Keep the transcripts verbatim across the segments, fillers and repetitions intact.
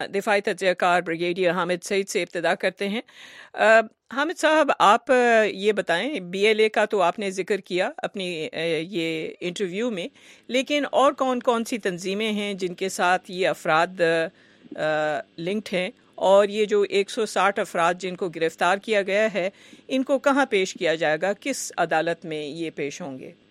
دفاعی تجزیہ کار بریگیڈیئر حامد سعید سے ابتدا کرتے ہیں۔ آ، حامد صاحب، آپ یہ بتائیں، بی ایل اے کا تو آپ نے ذکر کیا اپنی یہ انٹرویو میں، لیکن اور کون کون سی تنظیمیں ہیں جن کے ساتھ یہ افراد لنکڈ ہیں، اور یہ جو ایک سو ساٹھ افراد جن کو گرفتار کیا گیا ہے، ان کو کہاں پیش کیا جائے گا، کس عدالت میں یہ پیش ہوں گے؟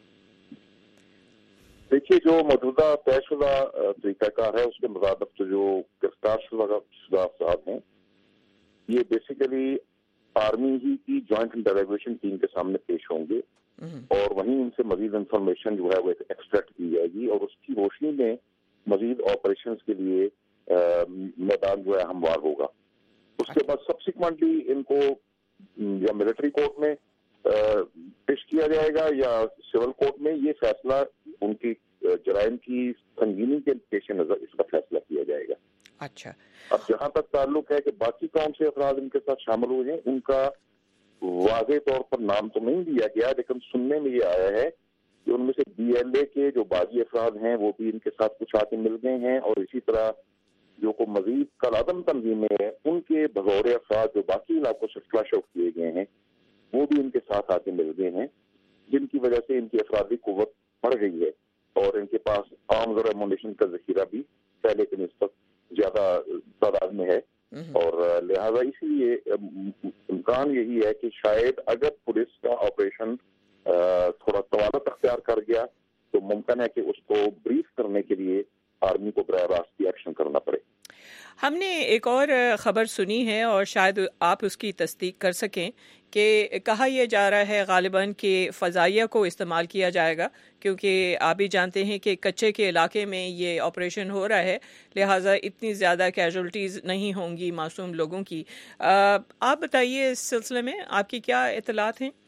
دیکھیے، جو موجودہ طے شدہ طریقہ کار ہے اس کے مطابق تو جو گرفتار شدہ افراد ہیں یہ بیسیکلی آرمی ہی کی جوائنٹ انٹروگیشن ٹیم کے سامنے پیش ہوں گے، اور وہیں ان سے مزید انفارمیشن جو ہے وہ ایکسٹریکٹ کی جائے گی، اور اس کی روشنی میں مزید آپریشنز کے لیے میدان جو ہے ہموار ہوگا۔ اس کے بعد سبسیکوینٹلی ان کو یا ملٹری کورٹ میں پیش کیا جائے گا یا سول کورٹ میں، یہ فیصلہ ان کی جرائم کی سنگینی کے پیش نظر اس کا فیصلہ کیا جائے گا۔ اچھا، اب جہاں تک تعلق ہے کہ باقی کون سے افراد ان کے ساتھ شامل ہوئے ہیں، ان کا واضح طور پر نام تو نہیں دیا گیا، لیکن سننے میں یہ آیا ہے کہ ان میں سے بی ایل اے کے جو باغی افراد ہیں وہ بھی ان کے ساتھ کچھ آ کے مل گئے ہیں، اور اسی طرح جو کو مزید کالعدم تنظیمیں ہیں ان کے بغور افراد جو باقی علاقوں سے فلش آؤٹ کیے گئے ہیں وہ بھی ان کے ساتھ آ کے مل گئے ہیں، جن کی وجہ سے ان کی افرادی قوت بڑھ گئی ہے، اور ان کے پاس آرمز اور ایمونیشن کا ذخیرہ بھی پہلے کے نسبت زیادہ تعداد میں ہے، اور لہذا اسی لیے امکان یہی ہے کہ شاید اگر پولیس کا آپریشن تھوڑا طوالت اختیار کر گیا تو ممکن ہے کہ اس کو بریف کرنے کے لیے آرمی کو براہ راست ایکشن کرنا پڑے۔ ہم نے ایک اور خبر سنی ہے اور شاید آپ اس کی تصدیق کر سکیں کہ کہا یہ جا رہا ہے غالباً کہ فضائیہ کو استعمال کیا جائے گا، کیونکہ آپ بھی جانتے ہیں کہ کچے کے علاقے میں یہ آپریشن ہو رہا ہے، لہٰذا اتنی زیادہ کیجولٹیز نہیں ہوں گی معصوم لوگوں کی۔ آپ بتائیے اس سلسلے میں آپ کی کیا اطلاعات ہیں؟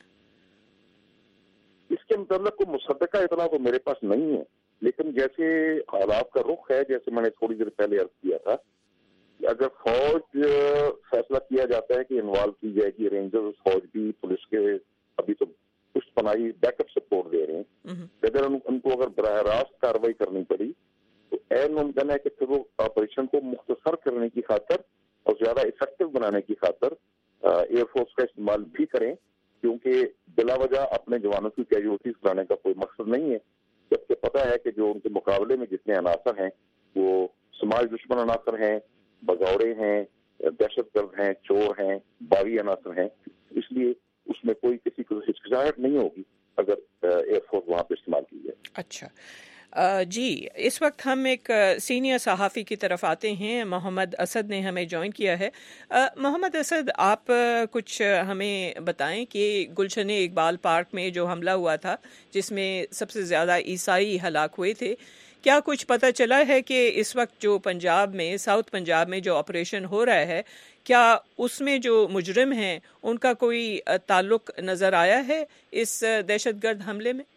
اس کے متعلق کوئی مصدقہ اطلاع تو میرے پاس نہیں ہے، لیکن جیسے حالات کا رخ ہے، جیسے میں نے تھوڑی دیر پہلے عرض کیا تھا، اگر فوج فیصلہ کیا جاتا ہے کہ انوالو کی جائے گی، رینجر فوج بھی پولیس کے ابھی تو کچھ پناہی بیک اپ سپورٹ دے رہے ہیں، اگر ان کو اگر براہ راست کاروائی کرنی پڑی تو عین ممکن ہے کہ پھر وہ آپریشن کو مختصر کرنے کی خاطر اور زیادہ افیکٹو بنانے کی خاطر ایئر فورس کا استعمال بھی کریں، کیونکہ بلا وجہ اپنے جوانوں کی کیجولٹیز کرانے کا کوئی مقصد نہیں ہے، جبکہ پتہ ہے کہ جو ان کے مقابلے میں جتنے عناصر ہیں وہ سماج دشمن عناصر ہیں، بغاوڑے ہیں، دہشت گرد ہیں، چور ہیں، باغی عناصر ہیں، اس لیے اس میں کوئی کسی کو ہچکچاہٹ نہیں ہوگی اگر ایئر فورس وہاں پہ استعمال کی جائے۔ اچھا جی، اس وقت ہم ایک سینئر صحافی کی طرف آتے ہیں، محمد اسد نے ہمیں جوائن کیا ہے۔ محمد اسد، آپ کچھ ہمیں بتائیں کہ گلشن اقبال پارک میں جو حملہ ہوا تھا جس میں سب سے زیادہ عیسائی ہلاک ہوئے تھے، کیا کچھ پتہ چلا ہے کہ اس وقت جو پنجاب میں ساؤتھ پنجاب میں جو آپریشن ہو رہا ہے، کیا اس میں جو مجرم ہیں ان کا کوئی تعلق نظر آیا ہے اس دہشت گرد حملے میں؟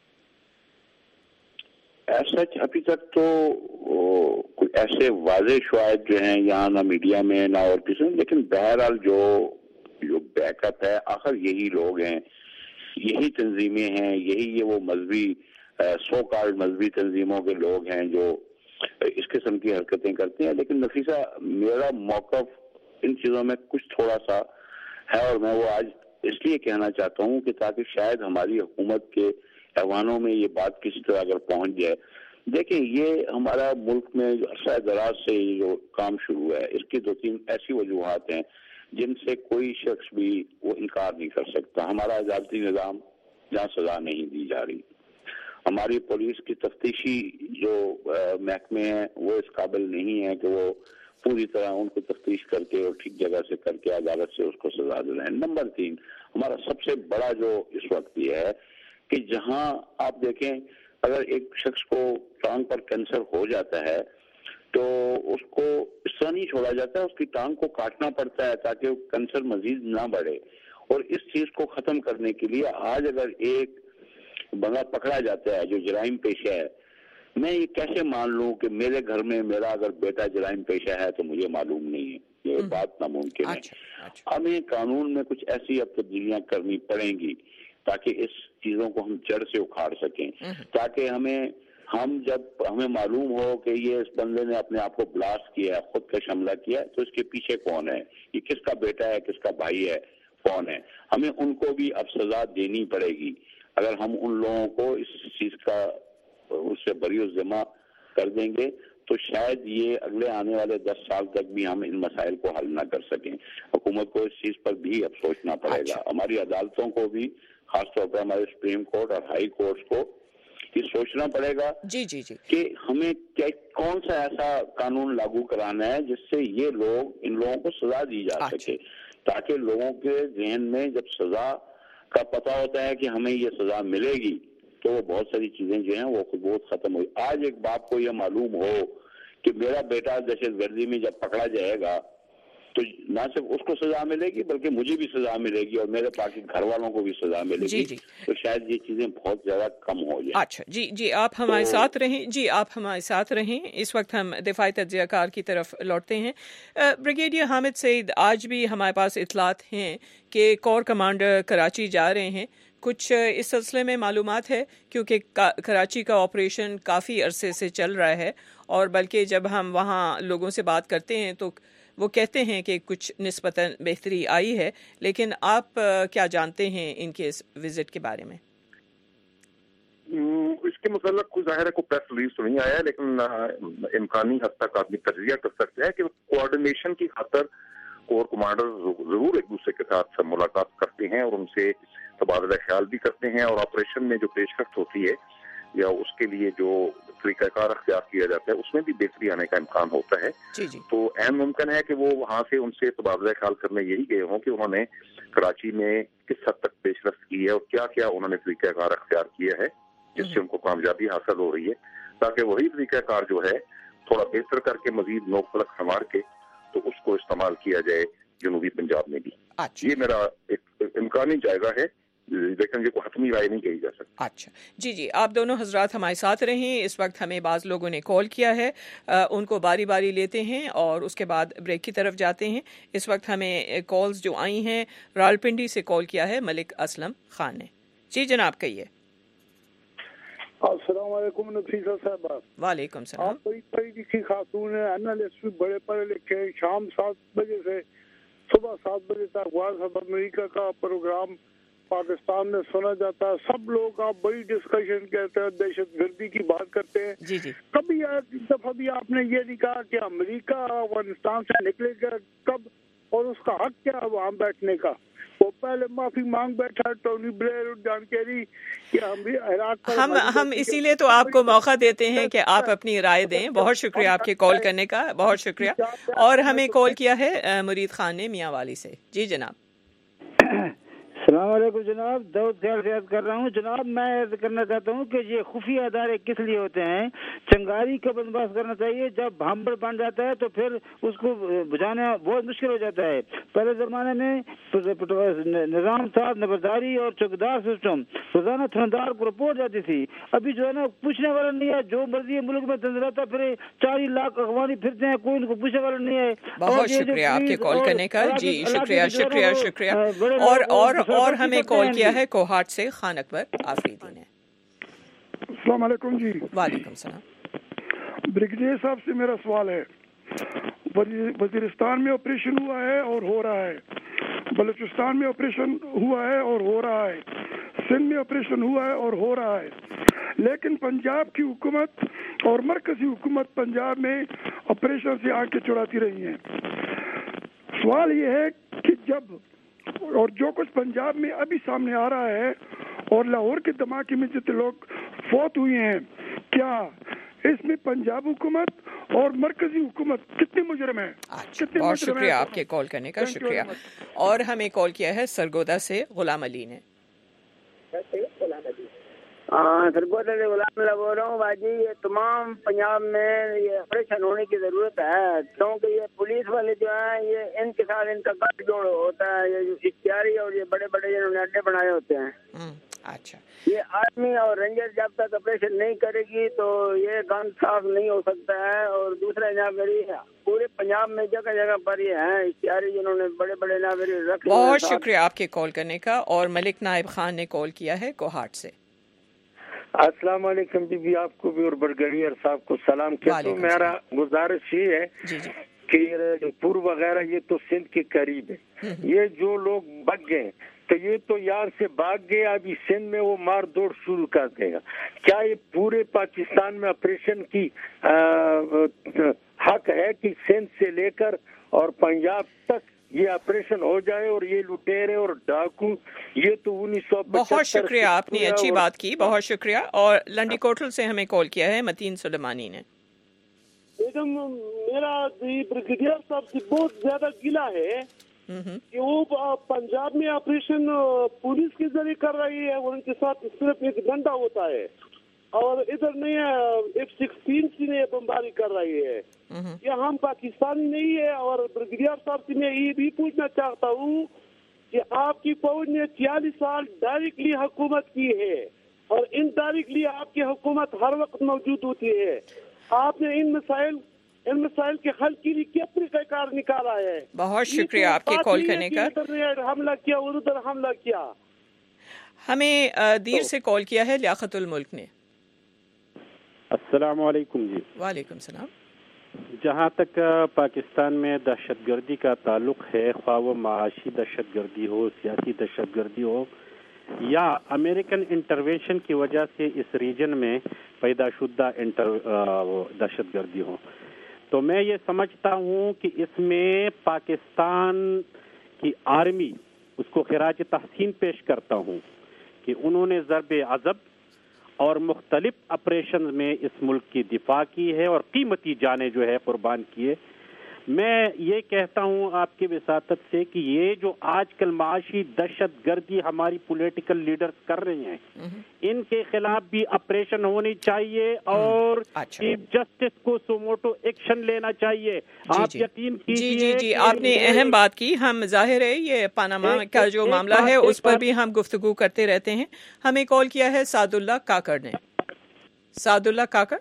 ایسا ابھی تک تو کوئی ایسے واضح شواہد جو ہیں یہاں نہ میڈیا میں نہ اور کسی میں، لیکن بہرحال جو جو بیک اپ ہے، آخر یہی لوگ ہیں، یہی تنظیمیں ہیں، یہی یہ وہ مذہبی سو کالڈ مذہبی تنظیموں کے لوگ ہیں جو اس قسم کی حرکتیں کرتے ہیں۔ لیکن نفیسہ، میرا موقف ان چیزوں میں کچھ تھوڑا سا ہے، اور میں وہ آج اس لیے کہنا چاہتا ہوں کہ تاکہ شاید ہماری حکومت کے ایوانوں میں یہ بات کسی طرح اگر پہنچ جائے۔ دیکھیں، یہ ہمارا ملک میں عرصہ دراز سے یہ جو کام شروع ہے، اس کی دو تین ایسی وجوہات ہیں جن سے کوئی شخص بھی وہ انکار نہیں کر سکتا۔ ہمارا عدالتی نظام جہاں سزا نہیں دی جا رہی، ہماری پولیس کی تفتیشی جو محکمے ہیں وہ اس قابل نہیں ہے کہ وہ پوری طرح ان کو تفتیش کر کے اور ٹھیک جگہ سے کر کے عدالت سے اس کو سزا دلائیں۔ نمبر تین، ہمارا سب سے بڑا جو اس وقت یہ ہے کہ جہاں آپ دیکھیں اگر ایک شخص کو ٹانگ پر کینسر ہو جاتا ہے تو اس کو اس طرح نہیں چھوڑا جاتا ہے، اس کی ٹانگ کو کاٹنا پڑتا ہے تاکہ وہ کینسر مزید نہ بڑھے۔ اور اس چیز کو ختم کرنے کے لیے آج اگر ایک بندہ پکڑا جاتا ہے جو جرائم پیشہ ہے، میں یہ کیسے مان لوں کہ میرے گھر میں میرا اگر بیٹا جرائم پیشہ ہے تو مجھے معلوم نہیں ہے؟ یہ بات ناممکن ہے۔ ہمیں قانون میں کچھ ایسی اب تبدیلیاں کرنی پڑیں گی تاکہ اس چیزوں کو ہم جڑ سے اکھاڑ سکیں، تاکہ ہمیں ہم جب ہمیں معلوم ہو کہ یہ اس بندے نے اپنے آپ کو بلاسٹ کیا ہے, خود کا حملہ کیا ہے, تو اس کے پیچھے کون ہے, یہ کس کا بیٹا ہے, کس کا بھائی ہے, کون ہے, ہمیں ان کو بھی اب سزا دینی پڑے گی. اگر ہم ان لوگوں کو اس چیز کا اس سے بری و ذمہ کر دیں گے تو شاید یہ اگلے آنے والے دس سال تک بھی ہم ان مسائل کو حل نہ کر سکیں. حکومت کو اس چیز پر بھی اب سوچنا پڑے گا, ہماری عدالتوں کو بھی, خاص طور پر ہمارے سپریم کورٹ اور ہائی کورٹس کو یہ سوچنا پڑے گا جی جی جی کہ ہمیں کیا کون سا ایسا قانون لاگو کرانا ہے جس سے یہ لوگ ان لوگوں کو سزا دی جا سکے, تاکہ لوگوں کے ذہن میں جب سزا کا پتہ ہوتا ہے کہ ہمیں یہ سزا ملے گی تو وہ بہت ساری چیزیں جو ہیں وہ خود بہت ختم ہوئی. آج ایک باپ کو یہ معلوم ہو کہ میرا بیٹا دہشت گردی میں جب پکڑا جائے گا تو نہ صرف اس کو سزا ملے گی بلکہ مجھے بھی سزا ملے گی اور میرے باقی گھر والوں کو بھی سزا ملے گی, تو شاید یہ چیزیں بہت زیادہ کم ہو جائیں. اچھا جی جی آپ ہمارے ساتھ رہیں جی آپ ہمارے ساتھ رہیں اس وقت ہم دفاعی تجزیہ کار کی طرف لوٹتے ہیں. بریگیڈیئر حامد سعید, آج بھی ہمارے پاس اطلاعات ہیں کہ کور کمانڈر کراچی جا رہے ہیں, کچھ اس سلسلے میں معلومات ہے کیونکہ کراچی کا آپریشن کافی عرصے سے چل رہا ہے اور بلکہ جب ہم وہاں لوگوں سے بات کرتے ہیں تو وہ کہتے ہیں کہ کچھ نسبتاً بہتری آئی ہے, لیکن آپ کیا جانتے ہیں ان کے اس وزٹ کے بارے میں؟ اس کے متعلق کوئی ظاہر ہے کوئی پریس ریلیز تو نہیں آیا, لیکن امکانی حد تک آدمی تجزیہ کر سکتے ہیں کہ کوآرڈینیشن کی خاطر کور کمانڈر ضرور ایک دوسرے کے ساتھ ملاقات کرتے ہیں اور ان سے تبادلہ خیال بھی کرتے ہیں, اور آپریشن میں جو پیش رفت ہوتی ہے یا اس کے لیے جو طریقہ کار اختیار کیا جاتا ہے اس میں بھی بہتری آنے کا امکان ہوتا ہے. جی جی. تو اہم ممکن ہے کہ وہ وہاں سے ان سے تبادلہ خیال کرنے یہی گئے ہوں کہ انہوں نے کراچی میں کس حد تک پیش رفت کی ہے اور کیا کیا انہوں نے طریقہ کار اختیار کیا ہے جس سے ان کو کامیابی حاصل ہو رہی ہے, تاکہ وہی طریقہ کار جو ہے تھوڑا بہتر کر کے مزید نوک پلک سنوار کے تو اس کو استعمال کیا جائے جنوبی پنجاب میں بھی. یہ میرا ایک امکانی جائزہ ہے, لیکن یہ کوئی حتمی رائے نہیں کہی جا سکتی. اچھا جی جی آپ دونوں حضرات ہمارے ساتھ رہیں. اس وقت ہمیں بعض لوگوں نے کال کیا ہے, ان کو باری باری لیتے ہیں اور اس کے بعد بریک کی طرف جاتے ہیں. اس وقت ہمیں کالز جو آئی ہیں, راولپنڈی سے کال کیا ہے ملک اسلم خان نے. جی جناب کہیے. السلام علیکم نفیسہ صاحبہ. وعلیکم السلام. آپ بڑی پڑھی لکھی خاتون ہیں, انالسٹ بھی بڑے پڑھے لکھے, شام سات بجے سے صبح سات بجے تک واز آف امریکہ کا پروگرام پاکستان میں سنا جاتا ہے. سب لوگ آپ بڑی ڈسکشن کہتے ہیں, دہشت گردی کی بات کرتے ہیں. جی جی. کبھی ایک دفعہ بھی آپ نے یہ نہیں کہا کہ امریکہ افغانستان سے نکلے گا کب اور اس کا حق کیا ہے وہاں بیٹھنے کا. وہ پہلے معافی مانگ بیٹھا ٹونی بلیئر اور جان کیری کہ ہم بھی عراق ہم ہم اسی لیے تو آپ کو موقع دیتے ہیں کہ آپ اپنی رائے دیں. بہت شکریہ آپ کے کال کرنے کا, بہت شکریہ. اور ہمیں کال کیا ہے مرید خان نے میاں والی سے. جی جناب. السلام علیکم جناب, داؤد خیال سے عرض کر رہا ہوں. جناب میں عرض کرنا چاہتا ہوں کہ یہ خفیہ ادارے کس لیے ہوتے ہیں؟ چنگاری کا بندوبست کرنا چاہیے. جب بھامبڑ بن جاتا ہے تو پھر اس کو بجھانا بہت مشکل ہو جاتا ہے. پہلے زمانے میں نظام تھا, نبرداری اور چوکیدار سسٹم, روزانہ تھندار کو رپورٹ جاتی تھی. ابھی جو ہے نا پوچھنے والا نہیں ہے, جو مرضی ملک میں تنظیمات پھر چالیس لاکھ اخوانی پھرتے ہیں, کوئی ان کو پوچھنے والا نہیں ہے. بہت شکریہ آپ کے کال کرنے کا. جی شکریہ شکریہ شکریہ. اور اور اور ہمیں کال کیا ہے کوہاٹ سے خان اکبر آفریدی نے. السلام علیکم. جی وعلیکم السلام. بریگیڈیئر صاحب سے میرا سوال ہے, وزیرستان میں آپریشن ہوا ہے اور ہو رہا ہے, بلوچستان میں آپریشن ہوا ہے اور ہو رہا ہے, سندھ میں آپریشن ہوا ہے اور ہو رہا ہے, لیکن پنجاب کی حکومت اور مرکزی حکومت پنجاب میں آپریشن سے آنکھیں چڑھاتی رہی ہیں. سوال یہ ہے کہ جب اور جو کچھ پنجاب میں ابھی سامنے آ رہا ہے اور لاہور کے دھماکے میں جتنے لوگ فوت ہوئے ہیں, کیا اس میں پنجاب حکومت اور مرکزی حکومت کتنے مجرم ہیں؟ بہت شکریہ آپ کے کال کرنے کا, شکریہ. اور ہمیں کال کیا ہے سرگودا سے غلام علی نے. ہاں سرگودا سے غلام علی بول رہا ہوں. باجی یہ تمام پنجاب میں یہ آپریشن ہونے کی ضرورت ہے, کیونکہ یہ پولیس والے جو ہیں یہ ان کے ساتھ ان کا گٹھ جوڑ ہوتا ہے, یہ اختیاری اور یہ بڑے بڑے جنہوں نے اڈے بنائے ہوتے ہیں. اچھا, یہ آرمی اور رینجر جب تک آپریشن نہیں کرے گی تو یہ کام صاف نہیں ہو سکتا ہے. اور دوسرا جناب میری پورے پنجاب میں جگہ جگہ پر یہ ہیں اختیاری جنہوں نے بڑے بڑے جناب میری رکھے. بہت شکریہ آپ کے کال کرنے کا. اور ملک نائب خان نے کال کیا ہے کوہاٹ سے. السلام علیکم بی بی، آپ کو بھی اور برگیڈیئر صاحب کو سلام کہتا ہوں. میرا گزارش یہ ہے جی جی کہ پور وغیرہ یہ تو سندھ کے قریب ہے، یہ جو لوگ بھگ گئے تو یہ تو یہاں سے بھاگ گئے، ابھی سندھ میں وہ مار دوڑ شروع کر دے گا. کیا یہ پورے پاکستان میں آپریشن کی حق ہے کہ سندھ سے لے کر اور پنجاب تک یہ آپریشن ہو جائے؟ اور یہ لٹیرے اور ڈاکو یہ تو انیس سو بہت شکریہ، آپ نے اچھی بات کی، بہت شکریہ. اور لنڈی کوٹل سے ہمیں کال کیا ہے متین سلیمانی نے. میڈم میرا بریگیڈیئر صاحب سے بہت زیادہ گلا ہے کہ وہ پنجاب میں آپریشن پولیس کے ذریعے کر رہی ہے اور ان کے ساتھ صرف ایک ڈنڈا ہوتا ہے، اور ادھر نہیں ہے ایف سکسٹین سے بمباری کر رہی ہے. یہ ہم پاکستانی نہیں ہے. اور بریگیڈیئر صاحب سے میں یہ بھی پوچھنا چاہتا ہوں کہ آپ کی فوج نے چھیالیس سال ڈائریکٹلی حکومت کی ہے اور ان ڈائریکٹلی آپ کی حکومت ہر وقت موجود ہوتی ہے. آپ نے ان مسائل ان مسائل کے حل کے لیے کیا طریقہ کار نکالا ہے؟ بہت شکریہ آپ کے کال کرنے کا. حملہ کیا اور ادھر حملہ کیا. ہمیں دیر سے کال کیا ہے لیاقت الملک نے. السلام علیکم جی. وعلیکم السلام. جہاں تک پاکستان میں دہشت گردی کا تعلق ہے، خواہ وہ معاشی دہشت گردی ہو، سیاسی دہشت گردی ہو یا امریکن انٹروینشن کی وجہ سے اس ریجن میں پیدا شدہ انٹر دہشت گردی ہو، تو میں یہ سمجھتا ہوں کہ اس میں پاکستان کی آرمی اس کو خراج تحسین پیش کرتا ہوں کہ انہوں نے ضرب عضب اور مختلف آپریشن میں اس ملک کی دفاع کی ہے اور قیمتی جانیں جو ہے قربان کیے. میں یہ کہتا ہوں آپ کی وساطت سے کہ یہ جو آج کل معاشی دہشت گردی ہماری پولیٹیکل لیڈرز کر رہے ہیں، ان کے خلاف بھی آپریشن ہونی چاہیے اور چیف جسٹس کو سوموٹو ایکشن لینا چاہیے. آپ یقین کیجیے. جی جی جی آپ نے اہم بات کی. ہم ظاہر ہے یہ پاناما کا جو معاملہ ہے اس پر بھی ہم گفتگو کرتے رہتے ہیں. ہمیں کال کیا ہے سعد اللہ کاکڑ نے. سعد اللہ کاکڑ.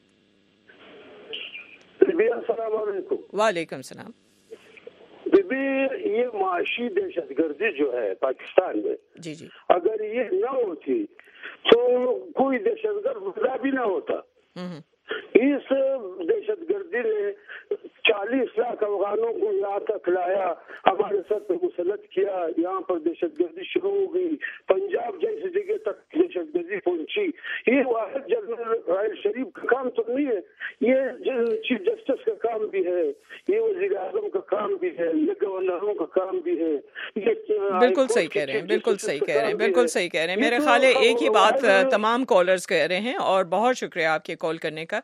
السلام علیکم. وعلیکم السلام. بی بی یہ معاشی دہشت گردی جو ہے پاکستان میں، جی جی اگر یہ نہ ہوتی تو کوئی دہشت گرد پیدا بھی نہ ہوتا. اس دہشت گردی نے چالیس لاکھ افغانوں کو یہاں تک لایا، ہمارے سر پہ مسلط کیا، یہاں پر دہشت گردی شروع ہو گئی، پنجاب جیسی جگہ تک دہشت گردی پہنچی. یہ واحد جنرل راحیل شریف کا کام تو نہیں ہے، یہ چیف جسٹس کا کام بھی ہے، یہ وزیر اعظم کا کام بھی ہے، یہ گورنروں کا کام بھی ہے. بالکل صحیح کہہ رہے ہیں، بالکل صحیح کہہ رہے ہیں، بالکل صحیح کہہ رہے ہیں. میرے خیال ہے ایک ہی بات تمام کالرز کہہ رہے ہیں اور بہت شکریہ آپ کے کال کرنے کا.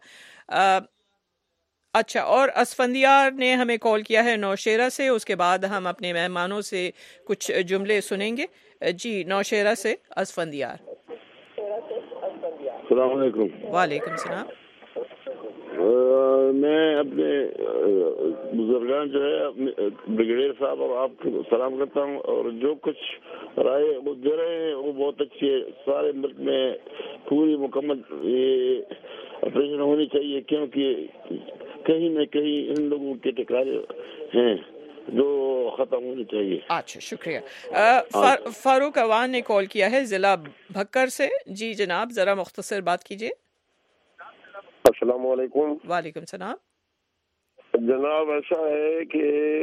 اچھا، اور اسفندیار نے ہمیں کال کیا ہے نوشیرہ سے. اس کے بعد ہم اپنے مہمانوں سے کچھ جملے سنیں گے. جی نوشیرہ سے اسفندیار. السلام علیکم. وعلیکم السلام. میں اپنے بزرگان جو ہے بریگیڈیئر صاحب اور آپ کو سلام کرتا ہوں، اور جو کچھ رائے وہ دے رہے ہیں وہ بہت اچھی ہے. سارے ملک میں پوری مکمل یہ آپریشن ہونی چاہیے، کیونکہ کہیں نہ کہیں ان لوگوں کے ٹکرے ہیں جو ختم ہونی چاہیے. اچھا شکریہ. فاروق اوان نے کال کیا ہے ضلع بھکر سے. جی جناب ذرا مختصر بات کیجیے. السلام علیکم. وعلیکم السلام. جناب ایسا ہے کہ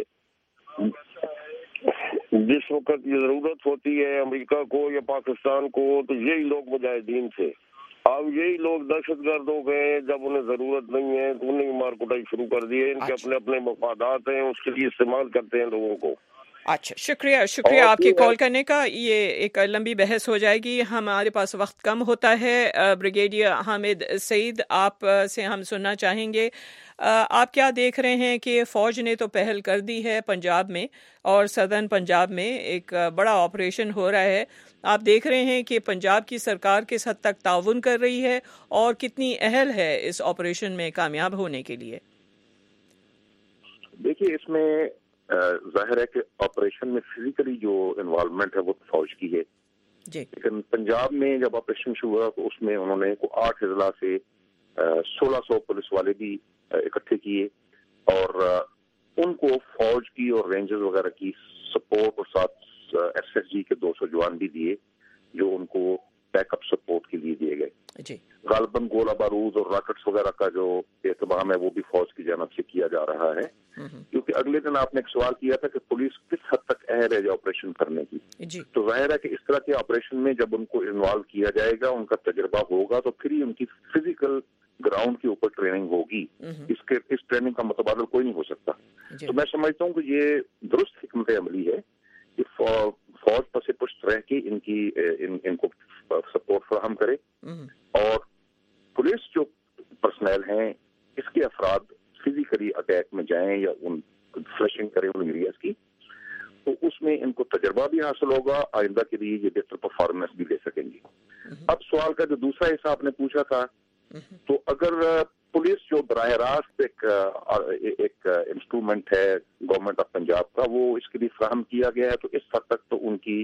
جس وقت یہ ضرورت ہوتی ہے امریکہ کو یا پاکستان کو تو یہی لوگ مجاہدین تھے. اب یہی لوگ دہشت گرد ہو گئے، جب انہیں ضرورت نہیں ہے تو انہیں مار کٹائی شروع کر دی ہے. ان کے اپنے اپنے مفادات ہیں، اس کے لیے استعمال کرتے ہیں لوگوں کو. اچھا شکریہ شکریہ آپ کی کال کرنے کا. یہ ایک لمبی بحث ہو جائے گی، ہمارے پاس وقت کم ہوتا ہے. بریگیڈیئر حامد سعید آپ سے ہم سننا چاہیں گے، آپ کیا دیکھ رہے ہیں کہ فوج نے تو پہل کر دی ہے پنجاب میں اور سدرن پنجاب میں ایک بڑا آپریشن ہو رہا ہے. آپ دیکھ رہے ہیں کہ پنجاب کی سرکار کس حد تک تعاون کر رہی ہے اور کتنی اہل ہے اس آپریشن میں کامیاب ہونے کے لیے؟ دیکھیے اس میں ظاہر ہے کہ آپریشن میں فزیکلی جو انوالومنٹ ہے وہ فوج کی ہے جی، لیکن پنجاب میں جب آپریشن شروع ہوا تو اس میں انہوں نے آٹھ اضلاع سے سولہ سو پولیس والے بھی اکٹھے کیے اور ان کو فوج کی اور رینجرز وغیرہ کی سپورٹ اور ساتھ ایس ایس جی کے دو سو جوان بھی دیے جو ان کو बैकअप सपोर्ट के लिए दिए गए। जी गालबन गोला बारूद और रॉकेट्स वगैरह का जो एहतमाम है वो भी फौज की जानब से किया जा रहा है, क्योंकि अगले दिन आपने एक सवाल किया था कि पुलिस किस हद तक अहल है ऑपरेशन करने की। जी तो जाहिर है कि इस तरह के ऑपरेशन में जब उनको इन्वॉल्व किया जाएगा, उनका तजुर्बा होगा, तो फिर ही उनकी फिजिकल ग्राउंड के ऊपर ट्रेनिंग होगी। इसके इस ट्रेनिंग का मुतबादल कोई नहीं हो सकता। तो मैं समझता हूँ कि ये दुरुस्त हिकमत अमली है कि फौज पर से पुष्ट रह के इनकी इन, इनको सपोर्ट फराहम करे, और पुलिस जो पर्सनल हैं इसके अफराद फिजिकली अटैक में जाएं या उन फ्लशिंग करें उन एरियाज की, तो उसमें इनको तजर्बा भी हासिल होगा, आइंदा के लिए ये बेहतर परफॉर्मेंस भी ले सकेंगे। अब सवाल का जो दूसरा हिस्सा आपने पूछा था, तो अगर पुलिस जो बराह रास्त एक एक इंस्ट्रूमेंट है गवर्नमेंट ऑफ पंजाब का, वो इसके लिए फराहम किया गया है, तो इस हद तक तो उनकी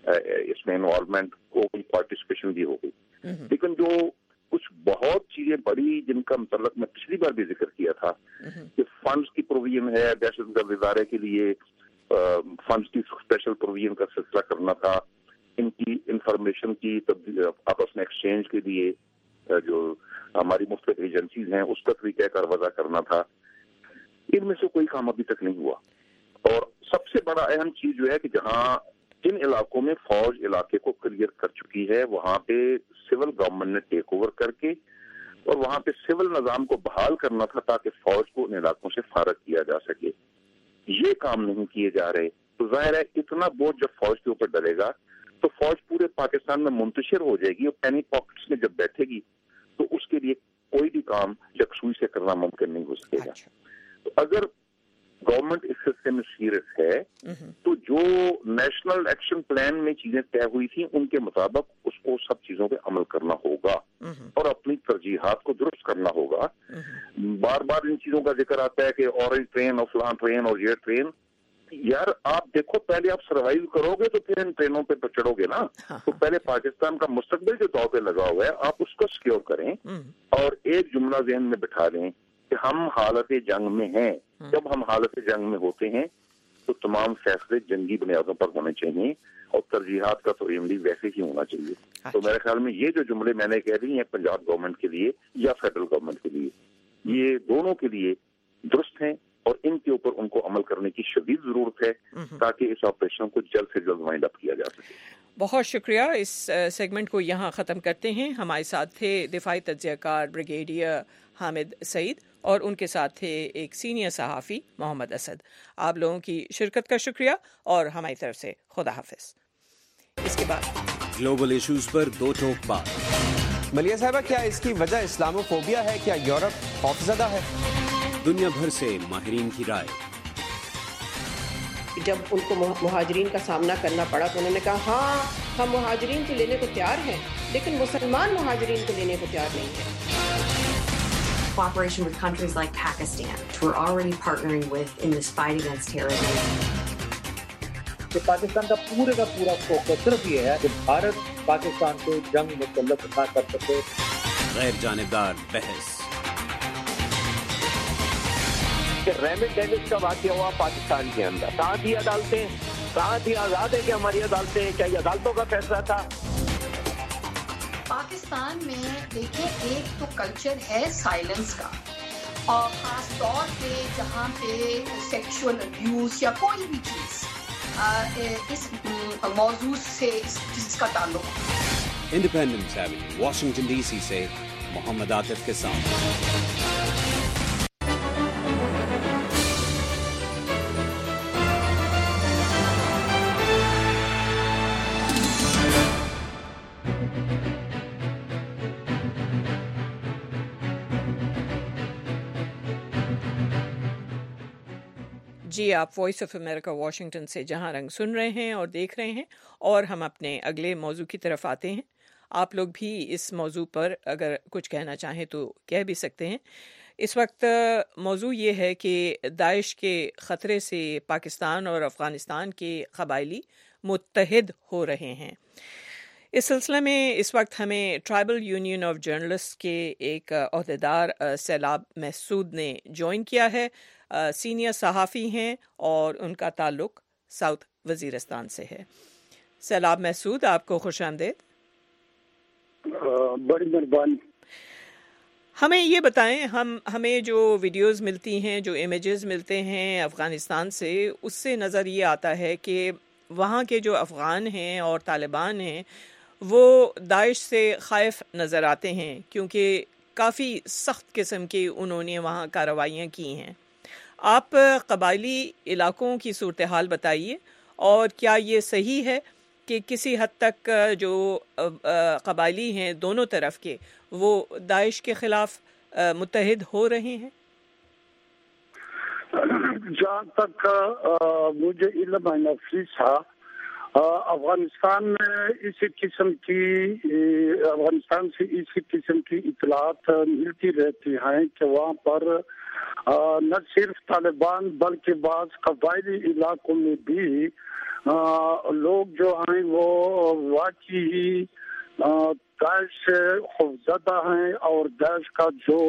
इसमें इन्वॉल्वमेंट हो गई, पार्टिसिपेशन भी हो गई। लेकिन जो कुछ बहुत चीजें बड़ी जिनका मतलब मैं पिछली बार भी जिक्र किया था कि फंड्स की प्रोविजन है, दहशतगर्द इदारे के लिए फंड्स की स्पेशल प्रोविजन का सिलसिला करना था, इनकी इंफॉर्मेशन की आपस में एक्सचेंज के लिए जो हमारी मुख्तलिफ एजेंसीज हैं उसका तरीक़ाकार वज़ा करना था, इनमें से कोई काम अभी तक नहीं हुआ। और सबसे बड़ा अहम चीज जो है कि जहाँ जिन इलाकों में फौज इलाके को क्लियर कर चुकी है, वहां पे सिविल गवर्नमेंट ने टेक ओवर करके और वहां पे सिविल निजाम को बहाल करना था ताकि फौज को उन इलाकों से फारग किया जा सके। ये काम नहीं किए जा रहे, तो जाहिर है इतना बोझ जब फौज के ऊपर डलेगा तो फौज पूरे पाकिस्तान में मुंतशिर हो जाएगी और पैनी पॉकेट्स में जब बैठेगी तो उसके लिए कोई भी काम यकसुई से करना मुमकिन नहीं हो सकेगा। तो अगर गवर्नमेंट इस हिस्से में सीरियस है तो जो नेशनल एक्शन प्लान में चीजें तय हुई थी उनके मुताबिक उसको सब चीजों पे अमल करना होगा और अपनी तरजीहात को दुरुस्त करना होगा। बार बार इन चीजों का जिक्र आता है कि ऑरेंज ट्रेन और फलान ट्रेन और ये ट्रेन, यार आप देखो पहले आप सर्वाइव करोगे तो फिर इन ट्रेनों पे चढ़ोगे ना। तो पहले पाकिस्तान का मुस्तकबिल जो दाव पे लगा हुआ है आप उसको सिक्योर करें और एक जुमला ज़हन में बिठा लें कि हम हालत जंग में हैं। जब हम हालत जंग में होते हैं तो तमाम फैसले जंगी बुनियादों पर होने चाहिए और तरजीहात का तो इमली वैसे ही होना चाहिए। तो मेरे ख्याल में ये जो जुमले मैंने कह दी हैं पंजाब गवर्नमेंट के लिए या फेडरल गवर्नमेंट के लिए, ये दोनों के लिए दुरुस्त हैं और इनके ऊपर उनको अमल करने की शदीद जरूरत है ताकि इस ऑपरेशन को जल्द से जल्द वाइंड अप किया जा सके। बहुत शुक्रिया। इस सेगमेंट को यहाँ ख़त्म करते हैं। हमारे साथ थे दिफाई तज्ज़ियाकार ब्रिगेडियर हामिद सईद और उनके साथ थे एक सीनियर सहाफ़ी मोहम्मद असद। आप लोगों की शिरकत का शुक्रिया और हमारी तरफ से खुदा हाफिज। इसके बाद ग्लोबल इश्यूज पर दो टोक बात। मलिया साहबा, क्या इसकी वजह इस्लामोफोबिया है? क्या यूरोप खौफज़दा है? दुनिया भर से माहिरीन की राय। जब उनको मुहाजिरीन का सामना करना पड़ा तो उन्होंने कहा हाँ हम मुहाजिरीन को लेने को तैयार हैं, लेकिन मुसलमान मुहाजिरीन को लेने को तैयार नहीं है। Cooperation with countries like Pakistan, which we're already partnering with in this fight against terrorism. कि पाकिस्तान का पूरे का पूरा फोकस सिर्फ ये है कि भारत पाकिस्तान को जंग मुसल्लत ना कर सके। गैर जानिबदार बहस। रेमिट डेविस का वाकया हुआ पाकिस्तान के अंदर, कहाँ थी अदालतें, कहाँ थी आजाद है कि हमारी अदालतें, क्या ये अदालतों का फैसला था? पाकिस्तान में देखें एक तो कल्चर है साइलेंस का, और खास तौर पे जहाँ पे सेक्सुअल अब्यूज या कोई भी चीज इस मौजूद से जिसका ताल्लुक। इंडिपेंडेंस एवेन्यू, वाशिंगटन डीसी से मोहम्मद आतिफ के साथ। जी, आप वॉइस ऑफ अमेरिका वाशिंगटन से जहां रंग सुन रहे हैं और देख रहे हैं, और हम अपने अगले मौजू की तरफ आते हैं। आप लोग भी इस मौजू पर अगर कुछ कहना चाहें तो कह भी सकते हैं। इस वक्त मौजू ये है कि दाइश के ख़तरे से पाकिस्तान और अफ़गानिस्तान के क़बायली मुत्तहिद हो रहे हैं। इस सिलसिले में इस वक्त हमें ट्राइबल यूनियन ऑफ जर्नलिस्ट के एक अहदेदार सैलाब महसूद ने ज्वाइन किया है। सीनियर सहाफ़ी हैं और उनका ताल्लुक़ साउथ वज़ीरिस्तान से है। सैलाब महसूद, आपको खुश आमदीद। بڑی مہربانی. ہمیں یہ بتائیں، ہم ہمیں جو ویڈیوز ملتی ہیں، جو امیجز ملتے ہیں افغانستان سے، اس سے نظر یہ آتا ہے کہ وہاں کے جو افغان ہیں اور طالبان ہیں وہ داعش سے خائف نظر آتے ہیں، کیونکہ کافی سخت قسم کی انہوں نے وہاں کارروائیاں کی ہیں. آپ قبائلی علاقوں کی صورتحال بتائیے، اور کیا یہ صحیح ہے کہ کسی حد تک جو قبائلی ہیں دونوں طرف کے وہ داعش کے خلاف متحد ہو رہے ہیں؟ جہاں تک مجھے علم ہے نفسی تھا، افغانستان میں اسی قسم کی افغانستان سے اسی قسم کی اطلاعات ملتی رہتی ہیں کہ وہاں پر نہ صرف طالبان بلکہ بعض قبائلی علاقوں میں بھی لوگ جو ہیں وہ واقعی داعش سے خوفزدہ ہیں، اور داعش کا جو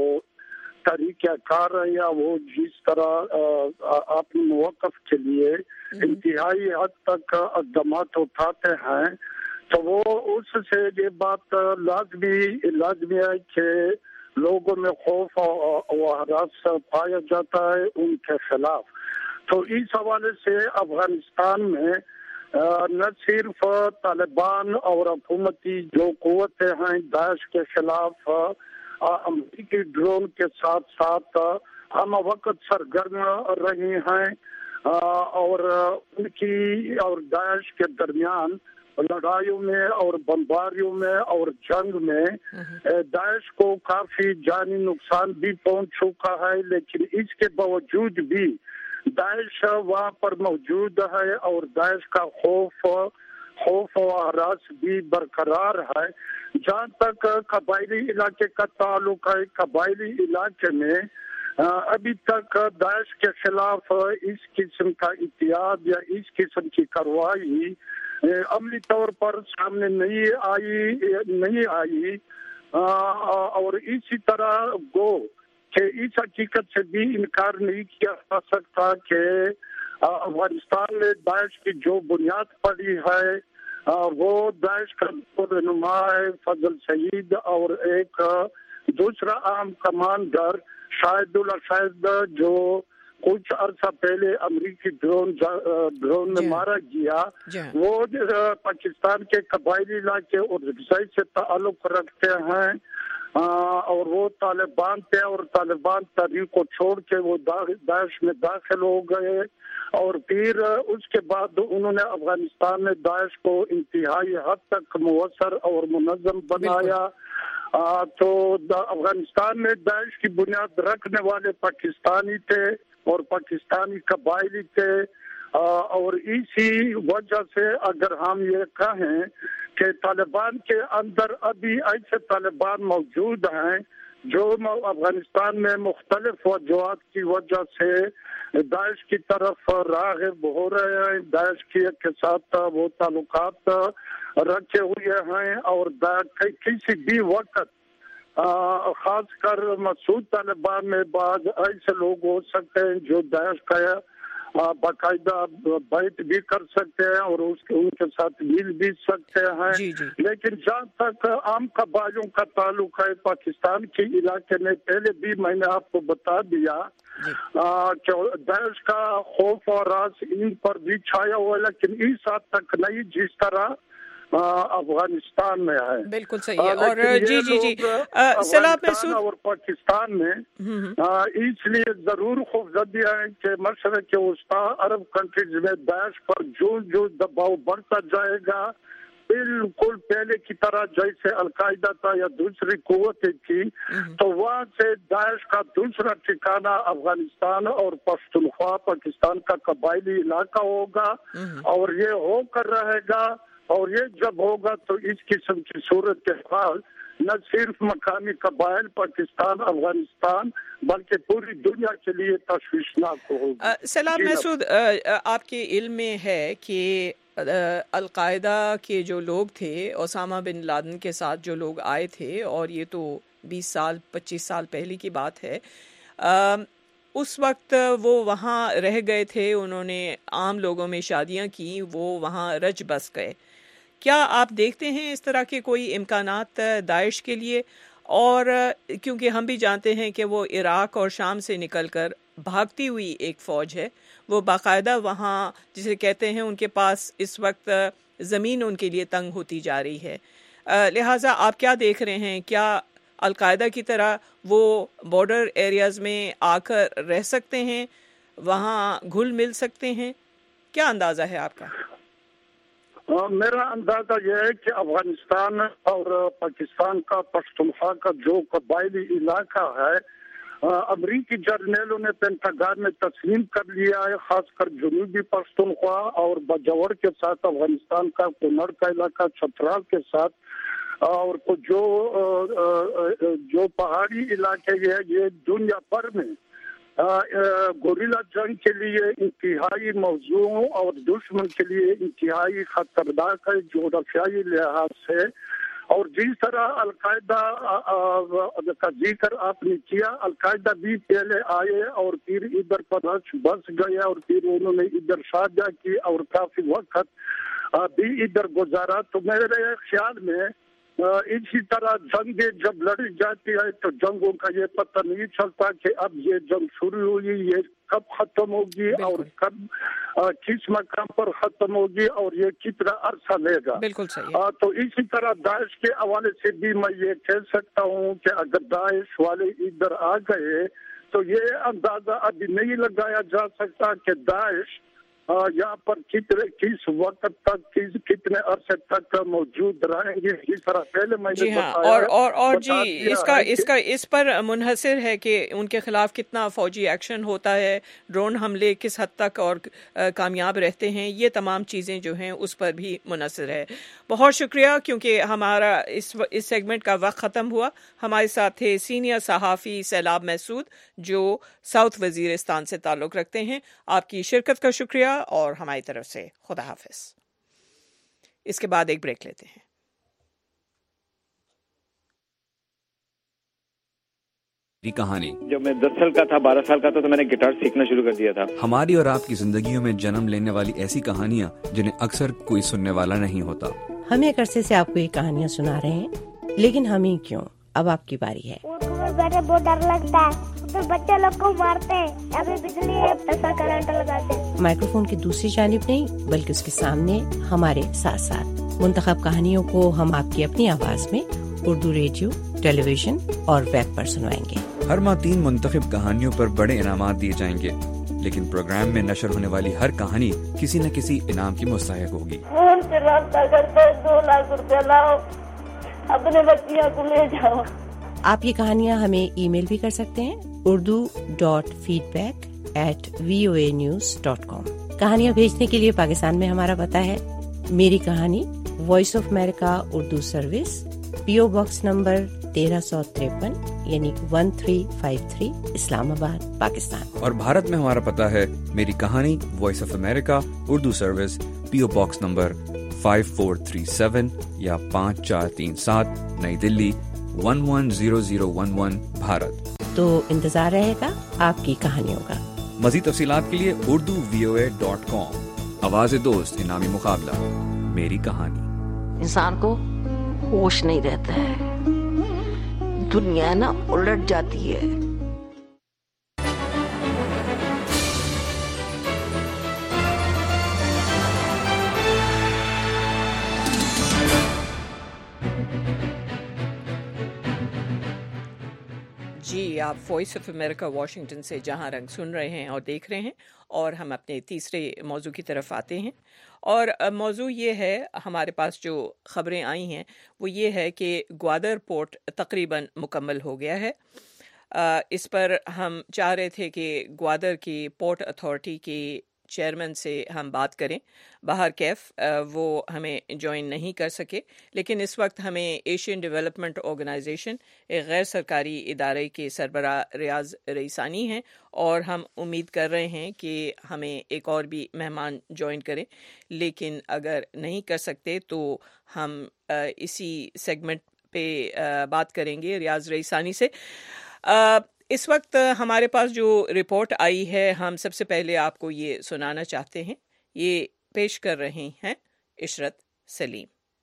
طریقہ کار ہے یا وہ جس طرح اپنے موقف کے لیے انتہائی حد تک اقدامات اٹھاتے ہیں، تو وہ اس سے یہ بات لازمی لازمی ہے کہ لوگوں میں خوف و ہراس پایا جاتا ہے ان کے خلاف. تو اس حوالے سے افغانستان میں نہ صرف طالبان اور حکومتی جو قوتیں ہیں داعش کے خلاف امریکی ڈرون کے ساتھ ساتھ ہم وقت سرگرم رہی ہیں، اور ان کی اور داعش کے درمیان لڑائیوں میں اور بمباریوں میں اور جنگ میں داعش کو کافی جانی نقصان بھی پہنچ چکا ہے. لیکن اس کے باوجود بھی داعش وہاں پر موجود ہے، اور داعش کا خوف خوف و ہراس بھی برقرار ہے. جہاں تک قبائلی علاقے کا تعلق ہے، قبائلی علاقے میں ابھی تک داعش کے خلاف اس قسم کا اتحاد یا اس قسم کی کارروائی عملی طور پر سامنے نہیں آئی نہیں آئی اور اسی طرح گو کہ اس حقیقت سے بھی انکار نہیں کیا جا سکتا کہ افغانستان میں داعش کی جو بنیاد پڑی ہے وہ داعش کا رہنما ہے فضل سعید، اور ایک دوسرا اہم کمانڈر شاہد اللہ شاہد جو کچھ عرصہ پہلے امریکی ڈرون ڈرون میں مارا گیا، وہ پاکستان کے قبائلی علاقے اور رضائی سے تعلق رکھتے ہیں، اور وہ طالبان تھے، اور طالبان تحریک کو چھوڑ کے وہ داعش میں داخل ہو گئے، اور پھر اس کے بعد انہوں نے افغانستان میں داعش کو انتہائی حد تک مؤثر اور منظم بنایا. آ, تو افغانستان میں داعش کی بنیاد رکھنے والے پاکستانی تھے اور پاکستانی قبائلی تھے، آ, اور اسی وجہ سے اگر ہم یہ کہیں کہ طالبان کے اندر ابھی ایسے طالبان موجود ہیں جو افغانستان میں مختلف وجوہات کی وجہ سے داعش کی طرف راغب ہو رہے ہیں، داعش کے ساتھ وہ تعلقات رکھے ہوئے ہیں، اور کسی بھی وقت خاص کر مسعود طالبان میں بعض ایسے لوگ ہو سکتے ہیں جو داعش کا باقاعدہ بیعت بھی کر سکتے ہیں اور اس کے ان کے ساتھ مل بھی سکتے ہیں. جی جی. لیکن جہاں تک عام قبائلیوں کا تعلق ہے پاکستان کے علاقے میں، پہلے بھی میں نے آپ کو بتا دیا کہ داعش کا خوف اور راز ان پر بھی چھایا ہوا ہے، لیکن اس حد تک نہیں جس طرح افغانستان میں ہے. بالکل صحیح ہے. اور جی جی جی سلام محسود اور پاکستان میں اس لیے ضرور خوفزدہ ہے کہ مشرق وسطی عرب کنٹریز میں داعش پر جو جو دباؤ بڑھتا جائے گا، بالکل پہلے کی طرح جیسے القاعدہ تھا یا دوسری قوتیں تھی، تو وہاں سے داعش کا دوسرا ٹھکانہ افغانستان اور پختونخوا پاکستان کا قبائلی علاقہ ہوگا، اور یہ ہو کر رہے گا. اور یہ جب ہوگا تو اس قسم کی صورت کے حال نہ صرف مقامی قبائل پاکستان افغانستان بلکہ پوری دنیا کے لیے تشویشناک ہوگا. سلام محسود، آپ کے علم میں ہے کہ القاعدہ کے جو لوگ تھے، اسامہ بن لادن کے ساتھ جو لوگ آئے تھے، اور یہ تو بیس سال پچیس سال پہلے کی بات ہے، اس وقت وہ وہاں رہ گئے تھے، انہوں نے عام لوگوں میں شادیاں کی، وہ وہاں رچ بس گئے. کیا آپ دیکھتے ہیں اس طرح کے کوئی امکانات داعش کے لیے؟ اور کیونکہ ہم بھی جانتے ہیں کہ وہ عراق اور شام سے نکل کر بھاگتی ہوئی ایک فوج ہے، وہ باقاعدہ وہاں جسے کہتے ہیں ان کے پاس اس وقت زمین ان کے لیے تنگ ہوتی جا رہی ہے، لہٰذا آپ کیا دیکھ رہے ہیں؟ کیا القاعدہ کی طرح وہ بارڈر ایریاز میں آ کر رہ سکتے ہیں، وہاں گھل مل سکتے ہیں؟ کیا اندازہ ہے آپ کا؟ میرا اندازہ یہ ہے کہ افغانستان اور پاکستان کا پختونخوا کا جو قبائلی علاقہ ہے امریکی جرنیلوں نے پینٹاگان میں تسلیم کر لیا ہے، خاص کر جنوبی پختونخوا اور بجور کے ساتھ افغانستان کا کنڑ کا علاقہ، چھترال کے ساتھ، اور جو جو پہاڑی علاقے یہ دنیا بھر میں گوریلا جنگ کے لیے انتہائی موزوں اور دشمن کے لیے انتہائی خطرناک ہے جغرافیائی لحاظ سے. اور جس طرح القاعدہ کا ذکر آپ نے کیا، القاعدہ بھی پہلے آئے اور پھر ادھر پر بس گئے اور پھر انہوں نے ادھر شاہجہاں کی اور کافی وقت بھی ادھر گزارا. تو میرے خیال میں اسی طرح جنگیں جب لڑی جاتی ہے تو جنگوں کا یہ پتہ نہیں چلتا کہ اب یہ جنگ شروع ہوئی، یہ کب ختم ہوگی اور کب کس مقام پر ختم ہوگی اور یہ کتنا عرصہ لے گا. بالکل صحیح. تو اسی طرح داعش کے حوالے سے بھی میں یہ کہہ سکتا ہوں کہ اگر داعش والے ادھر آ گئے تو یہ اندازہ ابھی نہیں لگایا جا سکتا کہ داعش یہاں پر کتنے کس وقت تک کتنے عرصے تک موجود رہیں گے. اس طرح پہلے میں جی ہاں اور اور اور جی اس کا اس کا اس پر منحصر ہے کہ ان کے خلاف کتنا فوجی ایکشن ہوتا ہے، ڈرون حملے کس حد تک اور کامیاب رہتے ہیں، یہ تمام چیزیں جو ہیں اس پر بھی منحصر ہے. بہت شکریہ، کیونکہ ہمارا اس اس سیگمنٹ کا وقت ختم ہوا. ہمارے ساتھ تھے سینئر صحافی سیلاب محسود جو ساؤتھ وزیرستان سے تعلق رکھتے ہیں. آپ کی شرکت کا شکریہ اور ہماری طرف سے خدا حافظ. اس کے بعد ایک بریک لیتے ہیں. کہانی جب میں دس سال کا تھا، بارہ سال کا تھا تو میں نے گٹار سیکھنا شروع کر دیا تھا. ہماری اور آپ کی زندگیوں میں جنم لینے والی ایسی کہانیاں جنہیں اکثر کوئی سننے والا نہیں ہوتا. ہم ایک عرصے سے آپ کو یہ کہانیاں سنا رہے ہیں، لیکن ہم ہی کیوں، اب آپ کی باری ہے. بہت ڈر لگتا ہے، تو بچے لوگ کو مارتے ہیں، ابھی بجلی ایسا کرنٹ لگاتے ہیں. مائکرو فون کی دوسری جانب نہیں بلکہ اس کے سامنے ہمارے ساتھ ساتھ منتخب کہانیوں کو ہم آپ کی اپنی آواز میں اردو ریڈیو، ٹیلی ویژن اور ویب پر سنوائیں گے. ہر ماہ تین منتخب کہانیوں پر بڑے انعامات دیے جائیں گے، لیکن پروگرام میں نشر ہونے والی ہر کہانی کسی نہ کسی انعام کی مستحق ہوگی. فون سے رابطہ کرتے دو لاکھ روپیہ لاؤ، اپنے بچیاں کو لے جاؤ. آپ یہ کہانیاں ہمیں ای میل بھی کر سکتے ہیں، Urdu dot feedback at V O A news dot com. کہانیاں بھیجنے کے لیے پاکستان میں ہمارا پتہ ہے میری کہانی، voice of America Urdu service, P O box number تیرہ سو تریپن یعنی one three five three, Islamabad, Pakistan. اور بھارت میں ہمارا پتہ ہے میری کہانی، voice of America Urdu service, P O box number five four three seven یا پانچ چار تین سات، Nai Dilli one one zero zero one one, Bharat. تو انتظار رہے گا آپ کی کہانیوں کا. مزید تفصیلات کے لیے اردو وی او اے ڈاٹ کام. آواز دوست انعامی مقابلہ، میری کہانی. انسان کو ہوش نہیں رہتا ہے، دنیا نا الٹ جاتی ہے. جی آپ وائس آف امریکہ واشنگٹن سے جہاں رنگ سن رہے ہیں اور دیکھ رہے ہیں، اور ہم اپنے تیسرے موضوع کی طرف آتے ہیں. اور موضوع یہ ہے، ہمارے پاس جو خبریں آئی ہیں وہ یہ ہے کہ گوادر پورٹ تقریباً مکمل ہو گیا ہے. اس پر ہم چاہ رہے تھے کہ گوادر کی پورٹ اتھارٹی کے چیئرمین سے ہم بات کریں. باہر کیف وہ ہمیں جوائن نہیں کر سکے، لیکن اس وقت ہمیں ایشین ڈیولپمنٹ آرگنائزیشن ایک غیر سرکاری ادارے کے سربراہ ریاض رئیسانی ہیں، اور ہم امید کر رہے ہیں کہ ہمیں ایک اور بھی مہمان جوائن کریں. لیکن اگر نہیں کر سکتے تو ہم اسی سیگمنٹ پہ بات کریں گے ریاض رئیسانی سے. اس وقت ہمارے پاس جو رپورٹ آئی ہے ہم سب سے پہلے آپ کو یہ سنانا چاہتے ہیں. یہ پیش کر رہے ہیں عشرت سلیم.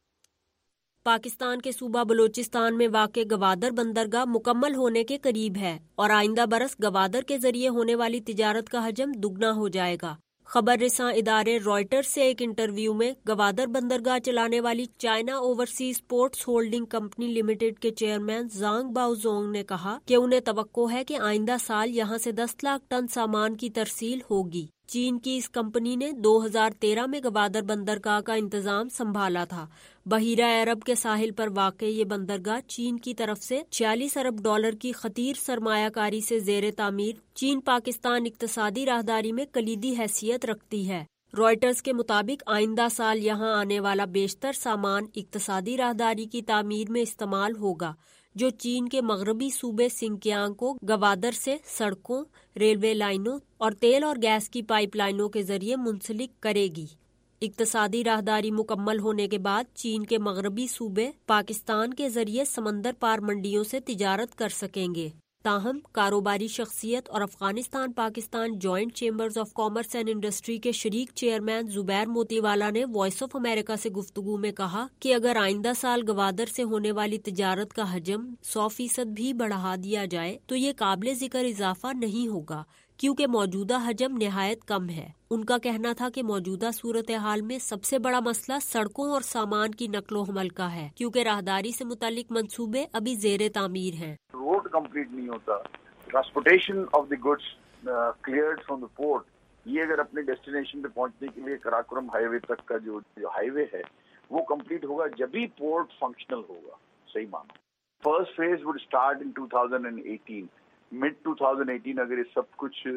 پاکستان کے صوبہ بلوچستان میں واقع گوادر بندرگاہ مکمل ہونے کے قریب ہے اور آئندہ برس گوادر کے ذریعے ہونے والی تجارت کا حجم دگنا ہو جائے گا۔ خبر رساں ادارے رائٹرز سے ایک انٹرویو میں گوادر بندرگاہ چلانے والی China overseas ports holding company limited کے چیئرمین زانگ باؤ زونگ نے کہا کہ انہیں توقع ہے کہ آئندہ سال یہاں سے دس لاکھ ٹن سامان کی ترسیل ہوگی۔ چین کی اس کمپنی نے دو ہزار تیرہ میں گوادر بندرگاہ کا انتظام سنبھالا تھا۔ بحیرہ عرب کے ساحل پر واقع یہ بندرگاہ چین کی طرف سے چھیالیس ارب ڈالر کی خطیر سرمایہ کاری سے زیر تعمیر چین پاکستان اقتصادی راہداری میں کلیدی حیثیت رکھتی ہے۔ رائٹرز کے مطابق آئندہ سال یہاں آنے والا بیشتر سامان اقتصادی راہداری کی تعمیر میں استعمال ہوگا، جو چین کے مغربی صوبے سنکیانگ کو گوادر سے سڑکوں، ریلوے لائنوں اور تیل اور گیس کی پائپ لائنوں کے ذریعے منسلک کرے گی۔ اقتصادی راہداری مکمل ہونے کے بعد چین کے مغربی صوبے پاکستان کے ذریعے سمندر پار منڈیوں سے تجارت کر سکیں گے۔ تاہم کاروباری شخصیت اور Afghanistan Pakistan joint chambers of commerce and industry کے شریک چیئرمین زبیر موتی والا نے وائس آف امریکہ سے گفتگو میں کہا کہ اگر آئندہ سال گوادر سے ہونے والی تجارت کا حجم سو فیصد بھی بڑھا دیا جائے تو یہ قابل ذکر اضافہ نہیں ہوگا، کیونکہ موجودہ حجم نہایت کم ہے۔ ان کا کہنا تھا کہ موجودہ صورتحال میں سب سے بڑا مسئلہ سڑکوں اور سامان کی نقل و حمل کا ہے، کیونکہ راہداری سے متعلق منصوبے ابھی زیر تعمیر ہیں۔ روڈ کمپلیٹ نہیں ہوتا، transportation of the goods cleared from the port, یہ اگر اپنے ڈیسٹینیشن پہ پہنچنے کے لیے کراکرم ہائی وے تک کا جو ہائی وے ہے وہ کمپلیٹ ہوگا جبھی پورٹ فنکشنل ہوگا۔ صحیح معنی first phase would start in two thousand eighteen, mid two thousand eighteen اگر یہ سب کچھ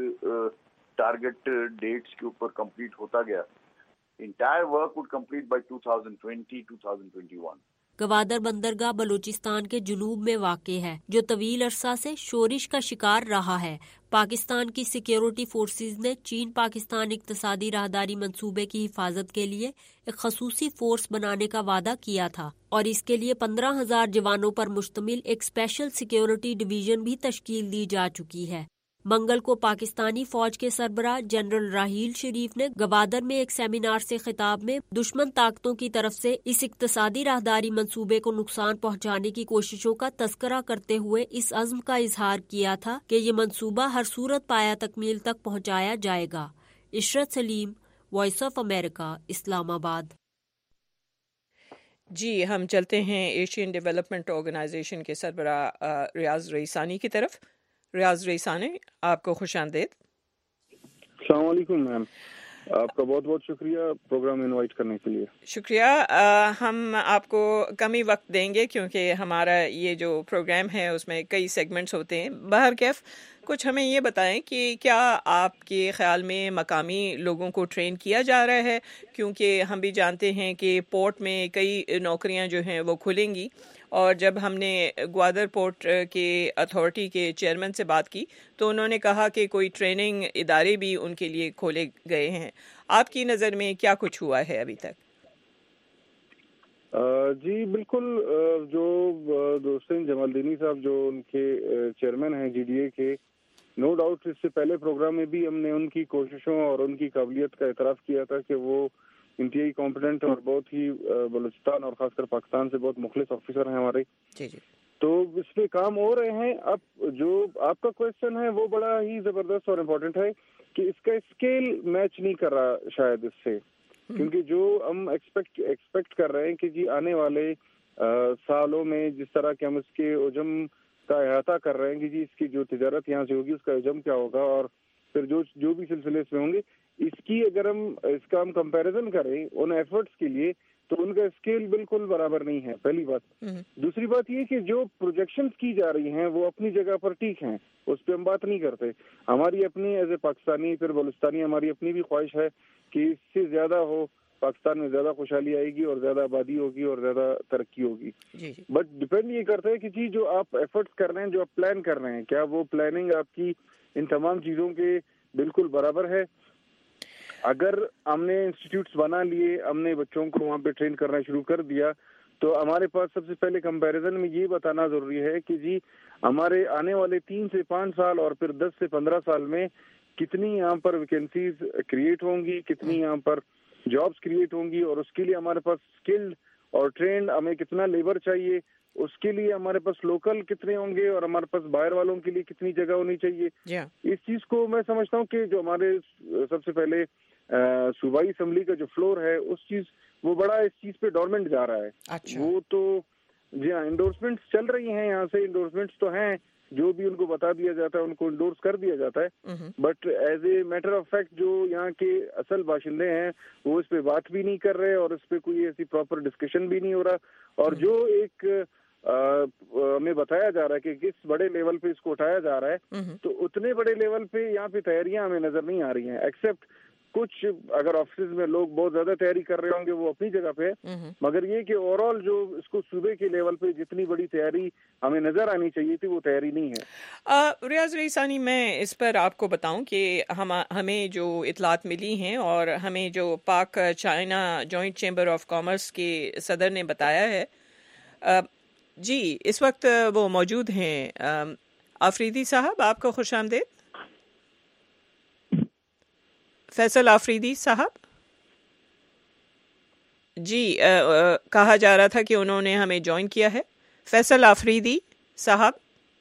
ٹارگٹ ڈیٹس کے اوپر کمپلیٹ ہوتا گیا، entire work would complete by two thousand twenty two thousand twenty one. Gwadar بندرگاہ بلوچستان کے جنوب میں واقع ہے، جو طویل عرصہ سے شورش کا شکار رہا ہے۔ پاکستان کی سیکیورٹی فورسز نے چین پاکستان اقتصادی راہداری منصوبے کی حفاظت کے لیے ایک خصوصی فورس بنانے کا وعدہ کیا تھا اور اس کے لیے پندرہ ہزار جوانوں پر مشتمل ایک اسپیشل سیکیورٹی ڈویژن بھی تشکیل دی جا چکی ہے۔ منگل کو پاکستانی فوج کے سربراہ جنرل راحیل شریف نے گوادر میں ایک سیمینار سے خطاب میں دشمن طاقتوں کی طرف سے اس اقتصادی راہداری منصوبے کو نقصان پہنچانے کی کوششوں کا تذکرہ کرتے ہوئے اس عزم کا اظہار کیا تھا کہ یہ منصوبہ ہر صورت پایا تکمیل تک پہنچایا جائے گا۔ عشرت سلیم، وائس آف امریکہ، اسلام آباد۔ جی ہم چلتے ہیں ایشین ڈیولپمنٹ آرگنائزیشن کے سربراہ ریاض رئیسانی کی طرف۔ ریاض رئیسانی، آپ کو خوش آمدید۔ السلام علیکم میم، آپ کا بہت بہت شکریہ پروگرام انوائٹ کرنے کے لیے۔ شکریہ، ہم آپ کو کم ہی وقت دیں گے کیونکہ ہمارا یہ جو پروگرام ہے اس میں کئی سیگمنٹس ہوتے ہیں۔ بہرکیف کچھ ہمیں یہ بتائیں کہ کیا آپ کے خیال میں مقامی لوگوں کو ٹرین کیا جا رہا ہے، کیونکہ ہم بھی جانتے ہیں کہ پورٹ میں کئی نوکریاں جو ہیں وہ کھلیں گی، اور جب ہم نے گوادر پورٹ کے اتھارٹی کے چیئرمین سے بات کی تو انہوں نے کہا کہ کوئی ٹریننگ ادارے بھی ان کے لیے کھولے گئے ہیں۔ آپ کی نظر میں کیا کچھ ہوا ہے ابھی تک؟ جی بالکل، جو دوستین جمال دینی صاحب جو ان کے چیئرمین ہیں جی ڈی اے کے، نو ڈاؤٹ اس سے پہلے پروگرام میں بھی ہم نے ان کی کوششوں اور ان کی قابلیت کا اعتراف کیا تھا کہ وہ انتہائی کمپیٹنٹ اور بہت ہی بلوچستان اور خاص کر پاکستان سے بہت مخلص آفیسر ہیں ہمارے۔ جی جی تو اس پہ کام ہو رہے ہیں۔ اب جو آپ کا کوشچن ہے وہ بڑا ہی زبردست اور امپورٹنٹ ہے کہ اس کا اسکیل میچ نہیں کر رہا شاید اس سے، کیونکہ جو ہم ایکسپیکٹ ایکسپیکٹ کر رہے ہیں کہ جی آنے والے سالوں میں جس طرح کہ ہم اس کے حجم کا احاطہ کر رہے ہیں کہ جی اس کی جو تجارت یہاں سے ہوگی اس کا حجم کیا ہوگا، اور پھر جو جو بھی سلسلے اس میں ہوں گے، اس کی اگر ہم اس کا ہم کمپیریزن کریں ان ایفرٹس کے لیے تو ان کا اسکیل بالکل برابر نہیں ہے، پہلی بات۔ دوسری بات یہ کہ جو پروجیکشنز کی جا رہی ہیں وہ اپنی جگہ پر ٹھیک ہیں، اس پہ ہم بات نہیں کرتے۔ ہماری اپنی ایز اے پاکستانی پھر بلوچستانی ہماری اپنی بھی خواہش ہے کہ اس سے زیادہ ہو، پاکستان میں زیادہ خوشحالی آئے گی اور زیادہ آبادی ہوگی اور زیادہ ترقی ہوگی۔ بٹ ڈپینڈ یہ کرتا ہے کہ جی جو آپ ایفرٹس کر رہے ہیں، جو آپ پلان کر رہے ہیں، کیا وہ پلاننگ آپ کی ان تمام چیزوں کے بالکل برابر ہے۔ اگر ہم نے انسٹیٹیوٹس بنا لیے، ہم نے بچوں کو وہاں پہ ٹرین کرنا شروع کر دیا، تو ہمارے پاس سب سے پہلے کمپیریزن میں یہ بتانا ضروری ہے کہ جی ہمارے آنے والے تین سے پانچ سال اور پھر دس سے پندرہ سال میں کتنی یہاں پر ویکینسیز کریٹ ہوں گی، کتنی یہاں پر جابس کریٹ ہوں گی، اور اس کے لیے ہمارے پاس اسکلڈ اور ٹرینڈ ہمیں کتنا لیبر چاہیے, اس کے لیے ہمارے پاس لوکل کتنے ہوں گے اور ہمارے پاس باہر والوں کے لیے کتنی جگہ ہونی چاہیے. اس چیز کو میں سمجھتا ہوں کہ جو ہمارے سب سے پہلے صوبائی اسمبلی کا جو فلور ہے اس چیز وہ بڑا اس چیز پہ ڈورمنٹ جا رہا ہے. وہ تو جی ہاں انڈورسمنٹس چل رہی ہیں, یہاں سے انڈورسمنٹس تو ہیں, جو بھی ان کو بتا دیا جاتا ہے ان کو انڈورس کر دیا جاتا ہے, but as a matter of fact جو یہاں کے اصل باشندے ہیں وہ اس پہ بات بھی نہیں کر رہے اور اس پہ کوئی ایسی پراپر ڈسکشن بھی نہیں ہو رہا. اور جو ایک ہمیں بتایا جا رہا ہے کہ کس بڑے لیول پہ اس کو اٹھایا جا رہا ہے, تو اتنے بڑے لیول پہ یہاں پہ تیاریاں ہمیں نظر نہیں آ رہی ہیں, ایکسیپٹ کچھ اگر آفیسز میں لوگ بہت زیادہ تیاری کر رہے ہوں گے وہ اپنی جگہ پہ, مگر یہ کہ اوور آل جو اس کو صوبے کے لیول پہ جتنی بڑی تیاری ہمیں نظر آنی چاہیے تھی وہ تیاری نہیں ہے. ریاض ریسانی, میں اس پر آپ کو بتاؤں کہ ہم ہمیں جو اطلاعات ملی ہیں اور ہمیں جو Pak China joint chamber of commerce کے صدر نے بتایا ہے, جی اس وقت وہ موجود ہیں. آفریدی صاحب آپ کو خوش آمدید. فیصل آفریدی صاحب, جی آ, آ, کہا جا رہا تھا کہ انہوں نے ہمیں جوائن کیا ہے. فیصل آفریدی صاحب,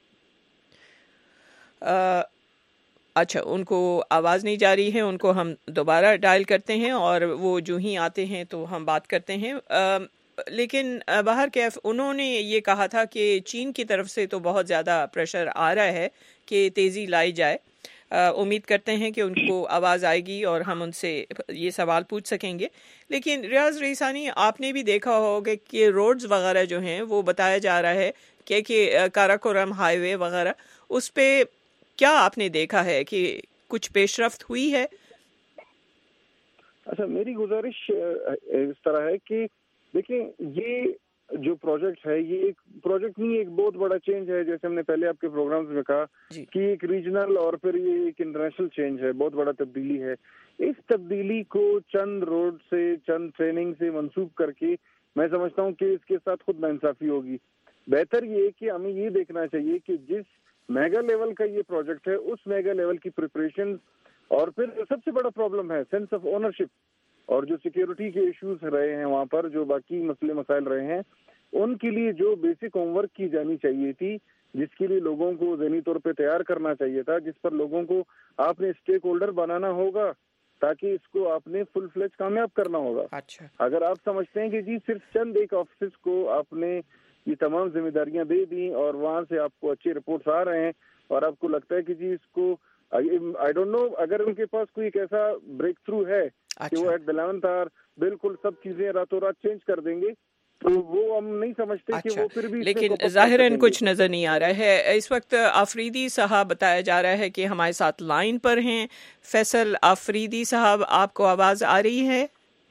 آ, اچھا ان کو آواز نہیں جا رہی ہے, ان کو ہم دوبارہ ڈائل کرتے ہیں اور وہ جو ہی آتے ہیں تو ہم بات کرتے ہیں. آ, لیکن باہر کیف انہوں نے یہ کہا تھا کہ چین کی طرف سے تو بہت زیادہ پریشر آ رہا ہے کہ تیزی لائی جائے. امید کرتے ہیں کہ ان کو آواز آئے گی اور ہم ان سے یہ سوال پوچھ سکیں گے. لیکن ریاض ریسانی, آپ نے بھی دیکھا ہوگا کہ روڈز وغیرہ جو ہیں وہ بتایا جا رہا ہے کہ کہ کاراکورم ہائی وے وغیرہ, اس پہ کیا آپ نے دیکھا ہے کہ کچھ پیش رفت ہوئی ہے؟ اچھا, میری گزارش اس طرح ہے کہ دیکھیں یہ جو پروجیکٹ ہے یہ ایک پروجیکٹ نہیں, ایک بہت بڑا چینج ہے. جیسے ہم نے پہلے آپ کے پروگرامز میں کہا کہ ایک ریجنل اور پھر یہ ایک انٹرنیشنل چینج ہے, بہت بڑا تبدیلی ہے. اس تبدیلی کو چند روڈ سے چند ٹریننگ سے منسوخ کر کے میں سمجھتا ہوں کہ اس کے ساتھ خود ناانصافی ہوگی. بہتر یہ ہے کہ ہمیں یہ دیکھنا چاہیے کہ جس میگا لیول کا یہ پروجیکٹ ہے اس میگا لیول کی پریپریشن, اور پھر سب سے بڑا پرابلم ہے سینس آف اونرشپ, اور جو سیکیورٹی کے ایشوز رہے ہیں وہاں پر, جو باقی مسئلے مسائل رہے ہیں, ان کے لیے جو بیسک ہوم ورک کی جانی چاہیے تھی, جس کے لیے لوگوں کو ذہنی طور پہ تیار کرنا چاہیے تھا, جس پر لوگوں کو آپ نے اسٹیک ہولڈر بنانا ہوگا تاکہ اس کو آپ نے فل فلیج کامیاب کرنا ہوگا. اچھا, اگر آپ سمجھتے ہیں کہ جی صرف چند ایک آفیسز کو آپ نے یہ تمام ذمہ داریاں دے دیں اور وہاں سے آپ کو اچھے رپورٹس آ رہے ہیں اور آپ کو لگتا ہے کہ جی اس کو آئی ڈونٹ نو, اگر ان کے پاس کوئی ایک ایسا بریک تھرو ہے کہ وہ ایٹ دی الیونتھ آور بالکل سب چیزیں راتوں رات چینج کر دیں گے, تو وہ ہم نہیں سمجھتے کہ وہ پھر بھی, لیکن ظاہراً کچھ نظر نہیں آ رہا ہے. اس وقت آفریدی صاحب بتایا جا رہا ہے کہ ہمارے ساتھ لائن پر ہیں. فیصل آفریدی صاحب, آپ کو آواز آ رہی ہے؟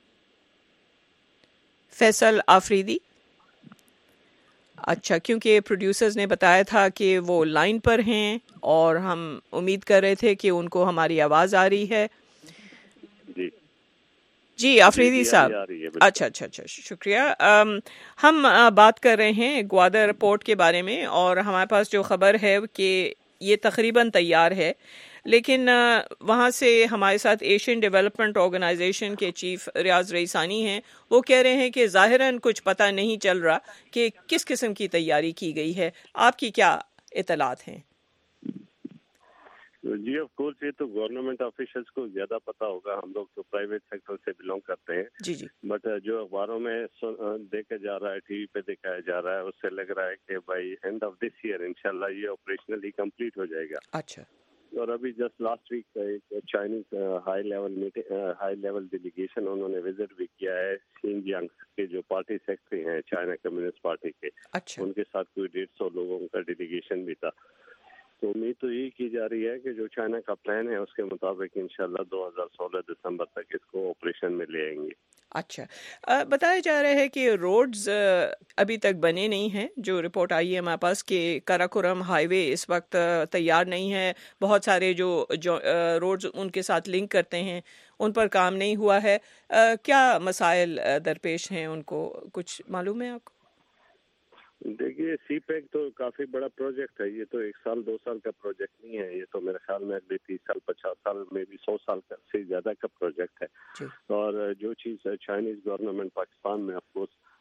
فیصل آفریدی, اچھا, کیونکہ پروڈیوسرز نے بتایا تھا کہ وہ لائن پر ہیں اور ہم امید کر رہے تھے کہ ان کو ہماری آواز آ رہی ہے. جی جی آفریدی صاحب, اچھا اچھا اچھا شکریہ. ہم بات کر رہے ہیں گوادر پورٹ کے بارے میں, اور ہمارے پاس جو خبر ہے کہ یہ تقریباً تیار ہے, لیکن وہاں سے ہمارے ساتھ ایشین ڈیولپمنٹ آرگنائزیشن کے چیف ریاض ریسانی ہیں. وہ کہہ رہے ہیں کہ ظاہراً کچھ پتہ نہیں چل رہا کہ کس قسم کی تیاری کی گئی ہے. آپ کی کیا اطلاعات ہیں؟ جی آف کورس یہ تو گورنمنٹ آفیشلس کو زیادہ پتہ ہوگا, ہم لوگ تو پرائیویٹ سیکٹر سے بلانگ کرتے ہیں. جی جی. بٹ جو اخباروں میں دیکھا جا رہا ہے, ٹی وی پہ دکھایا جا رہا ہے, اس سے لگ رہا ہے کہ by end of this year انشاءاللہ یہ آپریشنلی کمپلیٹ ہو جائے گا. اچھا. اور ابھی جسٹ لاسٹ ویک ایک Chinese high level meeting high level delegation انہوں نے وزٹ بھی کیا ہے شینجیانگ کے جو پارٹی سیکرٹری ہیں چائنا کمیونسٹ پارٹی کے. اچھا. ان کے ساتھ کوئی ڈیڑھ سو لوگوں کا ڈیلیگیشن بھی تھا. تو امید تو یہ کی جا رہی ہے کہ جو چائنا کا پلان ہے اس کے مطابق انشاءاللہ دو ہزار سولہ دسمبر تک اس کو آپریشن میں لے آئیں گے. اچھا, بتایا جا رہا ہے کہ روڈز ابھی تک بنے نہیں ہیں. جو رپورٹ آئی ہے ہمارے پاس کہ کاراکورم ہائی وے اس وقت تیار نہیں ہے. بہت سارے جو جو روڈز ان کے ساتھ لنک کرتے ہیں ان پر کام نہیں ہوا ہے. کیا مسائل درپیش ہیں, ان کو کچھ معلوم ہے آپ کو؟ دیکھیے سی پیک تو کافی بڑا پروجیکٹ ہے. یہ تو ایک سال دو سال کا پروجیکٹ نہیں ہے. یہ تو میرے خیال میں اگلے تیس سال پچاس سال میں بھی سو سال کا سے زیادہ کا پروجیکٹ ہے. اور جو چیز چائنیز گورنمنٹ پاکستان میں آف کورس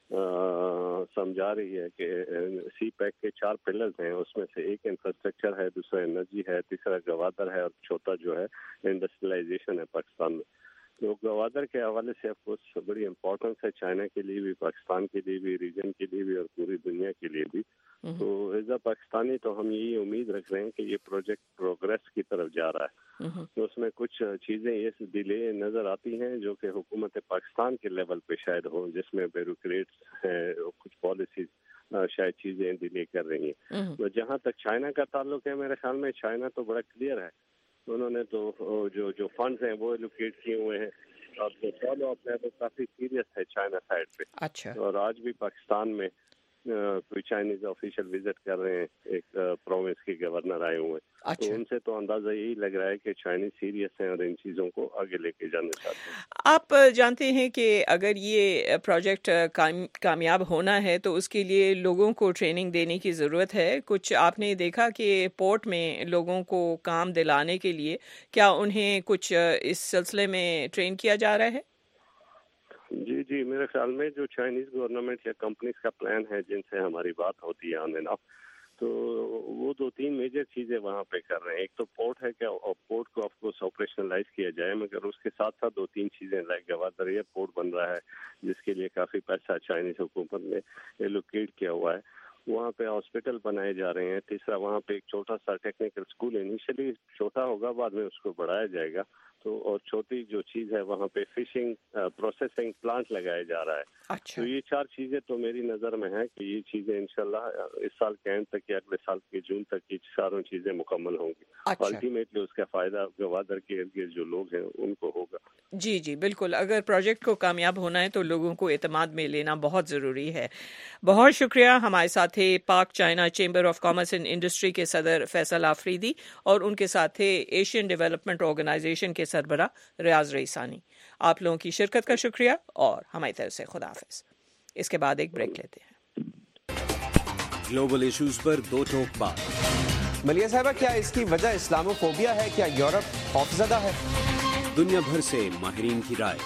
سمجھا رہی ہے کہ سی پیک کے چار پلرز ہیں، اس میں سے ایک انفراسٹرکچر ہے، دوسرا انرجی ہے، تیسرا گوادر ہے اور چوتھا جو ہے انڈسٹریلائزیشن ہے پاکستان میں. تو گوادر کے حوالے سے آف کورس بڑی امپورٹنس ہے چائنا کے لیے بھی، پاکستان کے لیے بھی، ریجن کے لیے بھی اور پوری دنیا کے لیے بھی. تو ایز اے پاکستانی تو ہم یہی امید رکھ رہے ہیں کہ یہ پروجیکٹ پروگریس کی طرف جا رہا ہے. تو اس میں کچھ چیزیں یہ ڈیلے نظر آتی ہیں جو کہ حکومت پاکستان کے لیول پہ شاید ہوں، جس میں بیوروکریٹس ہیں، کچھ پالیسیز شاید چیزیں ڈیلے کر رہی ہیں. جہاں تک چائنا کا تعلق ہے، میرے خیال میں چائنا تو بڑا کلیئر ہے، انہوں نے تو جو جو فنڈز ہیں وہ ایلوکیٹ کیے ہوئے ہیں اور جو فالو اپ ہے وہ کافی سیریس ہے چائنا سائڈ پہ. اچھا. اور آج بھی پاکستان میں کوئی چائنیز آفیشل وزٹ کر رہے ہیں، ایک پروونس کے گورنر آئے ہوئے ہیں. تو ان سے تو اندازہ یہی لگ رہا ہے کہ چائنیز سیریس ہیں اور ان چیزوں کو آگے لے کے جانا چاہتے ہیں. آپ جانتے ہیں کہ اگر یہ پروجیکٹ کامیاب ہونا ہے تو اس کے لیے لوگوں کو ٹریننگ دینے کی ضرورت ہے. کچھ آپ نے دیکھا کہ پورٹ میں لوگوں کو کام دلانے کے لیے کیا انہیں کچھ اس سلسلے میں ٹرین کیا جا رہا ہے؟ جی جی میرے خیال میں جو چائنیز گورنمنٹ یا کمپنیز کا پلان ہے جن سے ہماری بات ہوتی ہے آن اینڈ آف، تو وہ دو تین میجر چیزیں وہاں پہ کر رہے ہیں. ایک تو پورٹ ہے کہ پورٹ کو آف کورس آپریشنلائز کیا جائے، مگر اس کے ساتھ ساتھ دو تین چیزیں لائک گوادر ایئرپورٹ بن رہا ہے جس کے لیے کافی پیسہ چائنیز حکومت نے ایلوکیٹ کیا ہوا ہے. وہاں پہ ہاسپٹل بنائے جا رہے ہیں. تیسرا وہاں پہ ایک چھوٹا سا ٹیکنیکل اسکول انیشلی چھوٹا ہوگا، بعد میں اس کو بڑھایا جائے گا. تو اور چھوٹی جو چیز ہے وہاں پہ فشنگ پروسیسنگ پلانٹ لگایا جا رہا ہے. اچھا. تو یہ چار چیزیں تو میری نظر میں ہیں کہ یہ چیزیں انشاءاللہ اس سال کے اینڈ تک یا اگلے سال کے جون تک یہ چاروں چیزیں مکمل ہوں گی. الٹیمیٹلی اس کا فائدہ گوادر کے ارد گرد جو لوگ ہیں ان کو ہوگا. جی جی بالکل. اگر پروجیکٹ کو کامیاب ہونا ہے تو لوگوں کو اعتماد میں لینا بہت ضروری ہے. بہت شکریہ. ہمارے ساتھ تھے Pak China chamber of commerce and industry کے صدر فیصل آفریدی اور ان کے ساتھ تھے ایشین ڈیولپمنٹ آرگنائزیشن کے سربراہ ریاض رئیسانی. آپ لوگوں کی شرکت کا شکریہ اور ہماری طرف سے خدا حافظ. اس کے بعد ایک بریک لیتے ہیں. گلوبل ایشوز پر دو ٹوک بات. ملیہ صاحبہ، کیا اس کی وجہ اسلامو فوبیا ہے؟ کیا یورپ خوفزدہ ہے؟ دنیا بھر سے ماہرین کی رائے.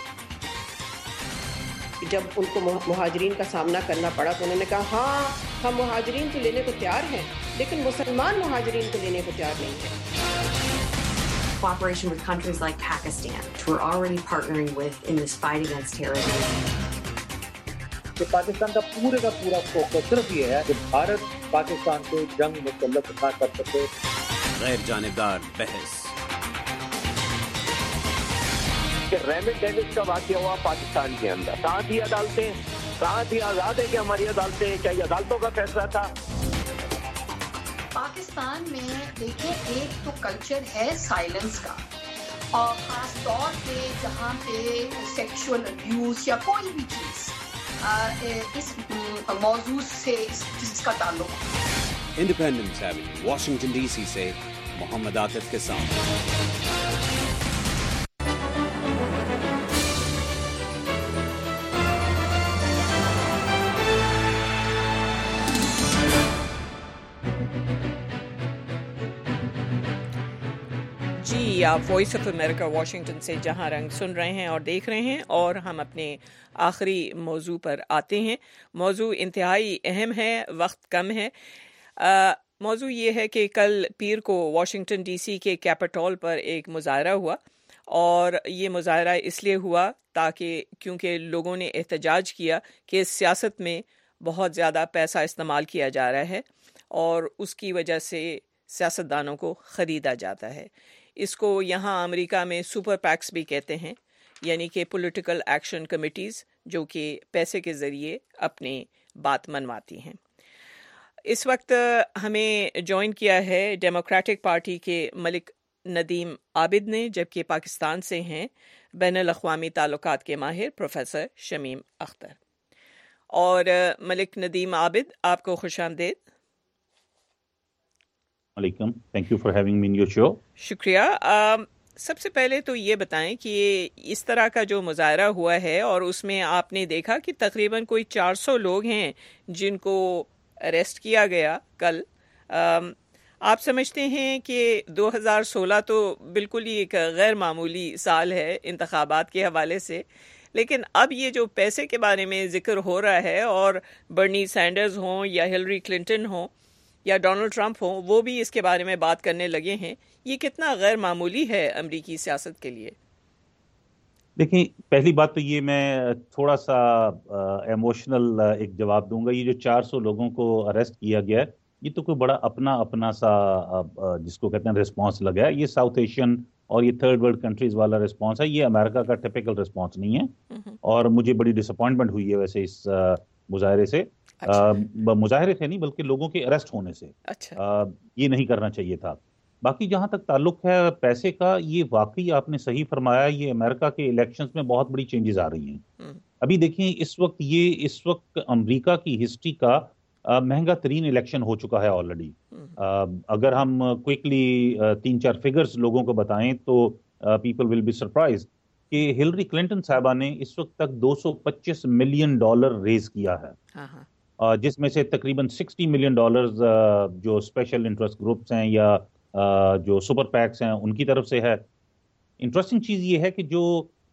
جب ان کو مہاجرین کا سامنا کرنا پڑا تو انہوں نے کہا ہاں ہم مہاجرین کو لینے کو تیار ہیں لیکن مسلمان مہاجرین کو لینے کو تیار نہیں ہیں. Cooperation with countries like Pakistan, who we're already partnering with in this fight against terrorism. کہ پاکستان کا پورے کا پورا فوکس صرف یہ ہے کہ بھارت پاکستان سے جنگ مسلط نہ کر سکے. غیر جانبدار بحث. کہ ریمٹ ڈیوس کا واقعہ ہوا پاکستان کے اندر، کہاں تھی عدالتیں، کہاں تھی آزاد ہے کہ ہماری عدالتیں، کیا یہ عدالتوں کا فیصلہ تھا؟ پاکستان میں دیکھیں ایک تو کلچر ہے سائلنس کا، اور خاص طور پہ جہاں پہ سیکشول ابیوز یا کوئی بھی چیز اس موضوع سے جس کا تعلق. Independence avenue, Washington D C سے محمد عاطف کے ساتھ. جی آپ وائس آف امریکہ واشنگٹن سے جہاں رنگ سن رہے ہیں اور دیکھ رہے ہیں، اور ہم اپنے آخری موضوع پر آتے ہیں. موضوع انتہائی اہم ہے، وقت کم ہے. آ, موضوع یہ ہے کہ کل پیر کو واشنگٹن ڈی سی کے کیپٹول پر ایک مظاہرہ ہوا، اور یہ مظاہرہ اس لیے ہوا تاکہ کیونکہ لوگوں نے احتجاج کیا کہ سیاست میں بہت زیادہ پیسہ استعمال کیا جا رہا ہے اور اس کی وجہ سے سیاستدانوں کو خریدا جاتا ہے. اس کو یہاں امریکہ میں سپر پیکس بھی کہتے ہیں، یعنی کہ پولیٹیکل ایکشن کمیٹیز جو کہ پیسے کے ذریعے اپنی بات منواتی ہیں. اس وقت ہمیں جوائن کیا ہے ڈیموکریٹک پارٹی کے ملک ندیم عابد نے، جبکہ پاکستان سے ہیں بین الاقوامی تعلقات کے ماہر پروفیسر شمیم اختر. اور ملک ندیم عابد، آپ کو خوش آمدید. علیکم، thank you for having me in your show. شکریہ. سب سے پہلے تو یہ بتائیں کہ اس طرح کا جو مظاہرہ ہوا ہے اور اس میں آپ نے دیکھا کہ تقریباً کوئی چار سو لوگ ہیں جن کو اریسٹ کیا گیا کل. آپ سمجھتے ہیں کہ دو ہزار سولہ تو بالکل ہی ایک غیر معمولی سال ہے انتخابات کے حوالے سے، لیکن اب یہ جو پیسے کے بارے میں ذکر ہو رہا ہے اور برنی سینڈرز ہوں یا ہلری کلنٹن ہوں یا ڈونلڈ ٹرمپ ہوں وہ بھی اس کے بارے میں بات کرنے لگے ہیں، یہ کتنا غیر معمولی ہے امریکی سیاست کے لیے؟ دیکھیں، پہلی بات تو یہ میں تھوڑا سا ایموشنل ایک جواب دوں گا. یہ جو چار سو لوگوں کو اریسٹ کیا گیا ہے یہ تو کوئی بڑا اپنا اپنا سا جس کو کہتے ہیں رسپانس لگا ہے. یہ ساؤتھ ایشین اور یہ تھرڈ ورلڈ کنٹریز والا رسپانس ہے، یہ امریکہ کا ٹپیکل رسپانس نہیں ہے. اور مجھے بڑی ڈس اپوائنٹمنٹ ہوئی ہے ویسے اس مظاہرے سے. مظاہرے سے نہیں بلکہ لوگوں کے اریسٹ ہونے سے. یہ نہیں کرنا چاہیے تھا. باقی جہاں تک تعلق ہے پیسے کا، یہ واقعی آپ نے صحیح فرمایا، یہ امریکہ کے الیکشنز میں بہت بڑی چینجز آ رہی ہیں. ابھی دیکھیں اس وقت یہ اس وقت امریکہ کی ہسٹری کا مہنگا ترین الیکشن ہو چکا ہے آلریڈی. اگر ہم کوئکلی تین چار فگرز لوگوں کو بتائیں تو پیپل ول بی سرپرائز کہ ہلری کلنٹن صاحبہ نے اس وقت تک دو سو پچیس ملین ڈالر ریز کیا ہے، جس میں سے تقریباً سکسٹی ملین ڈالرز جو اسپیشل انٹرسٹ گروپس ہیں یا جو سپر پیکس ہیں ان کی طرف سے ہے. انٹرسٹنگ چیز یہ ہے کہ جو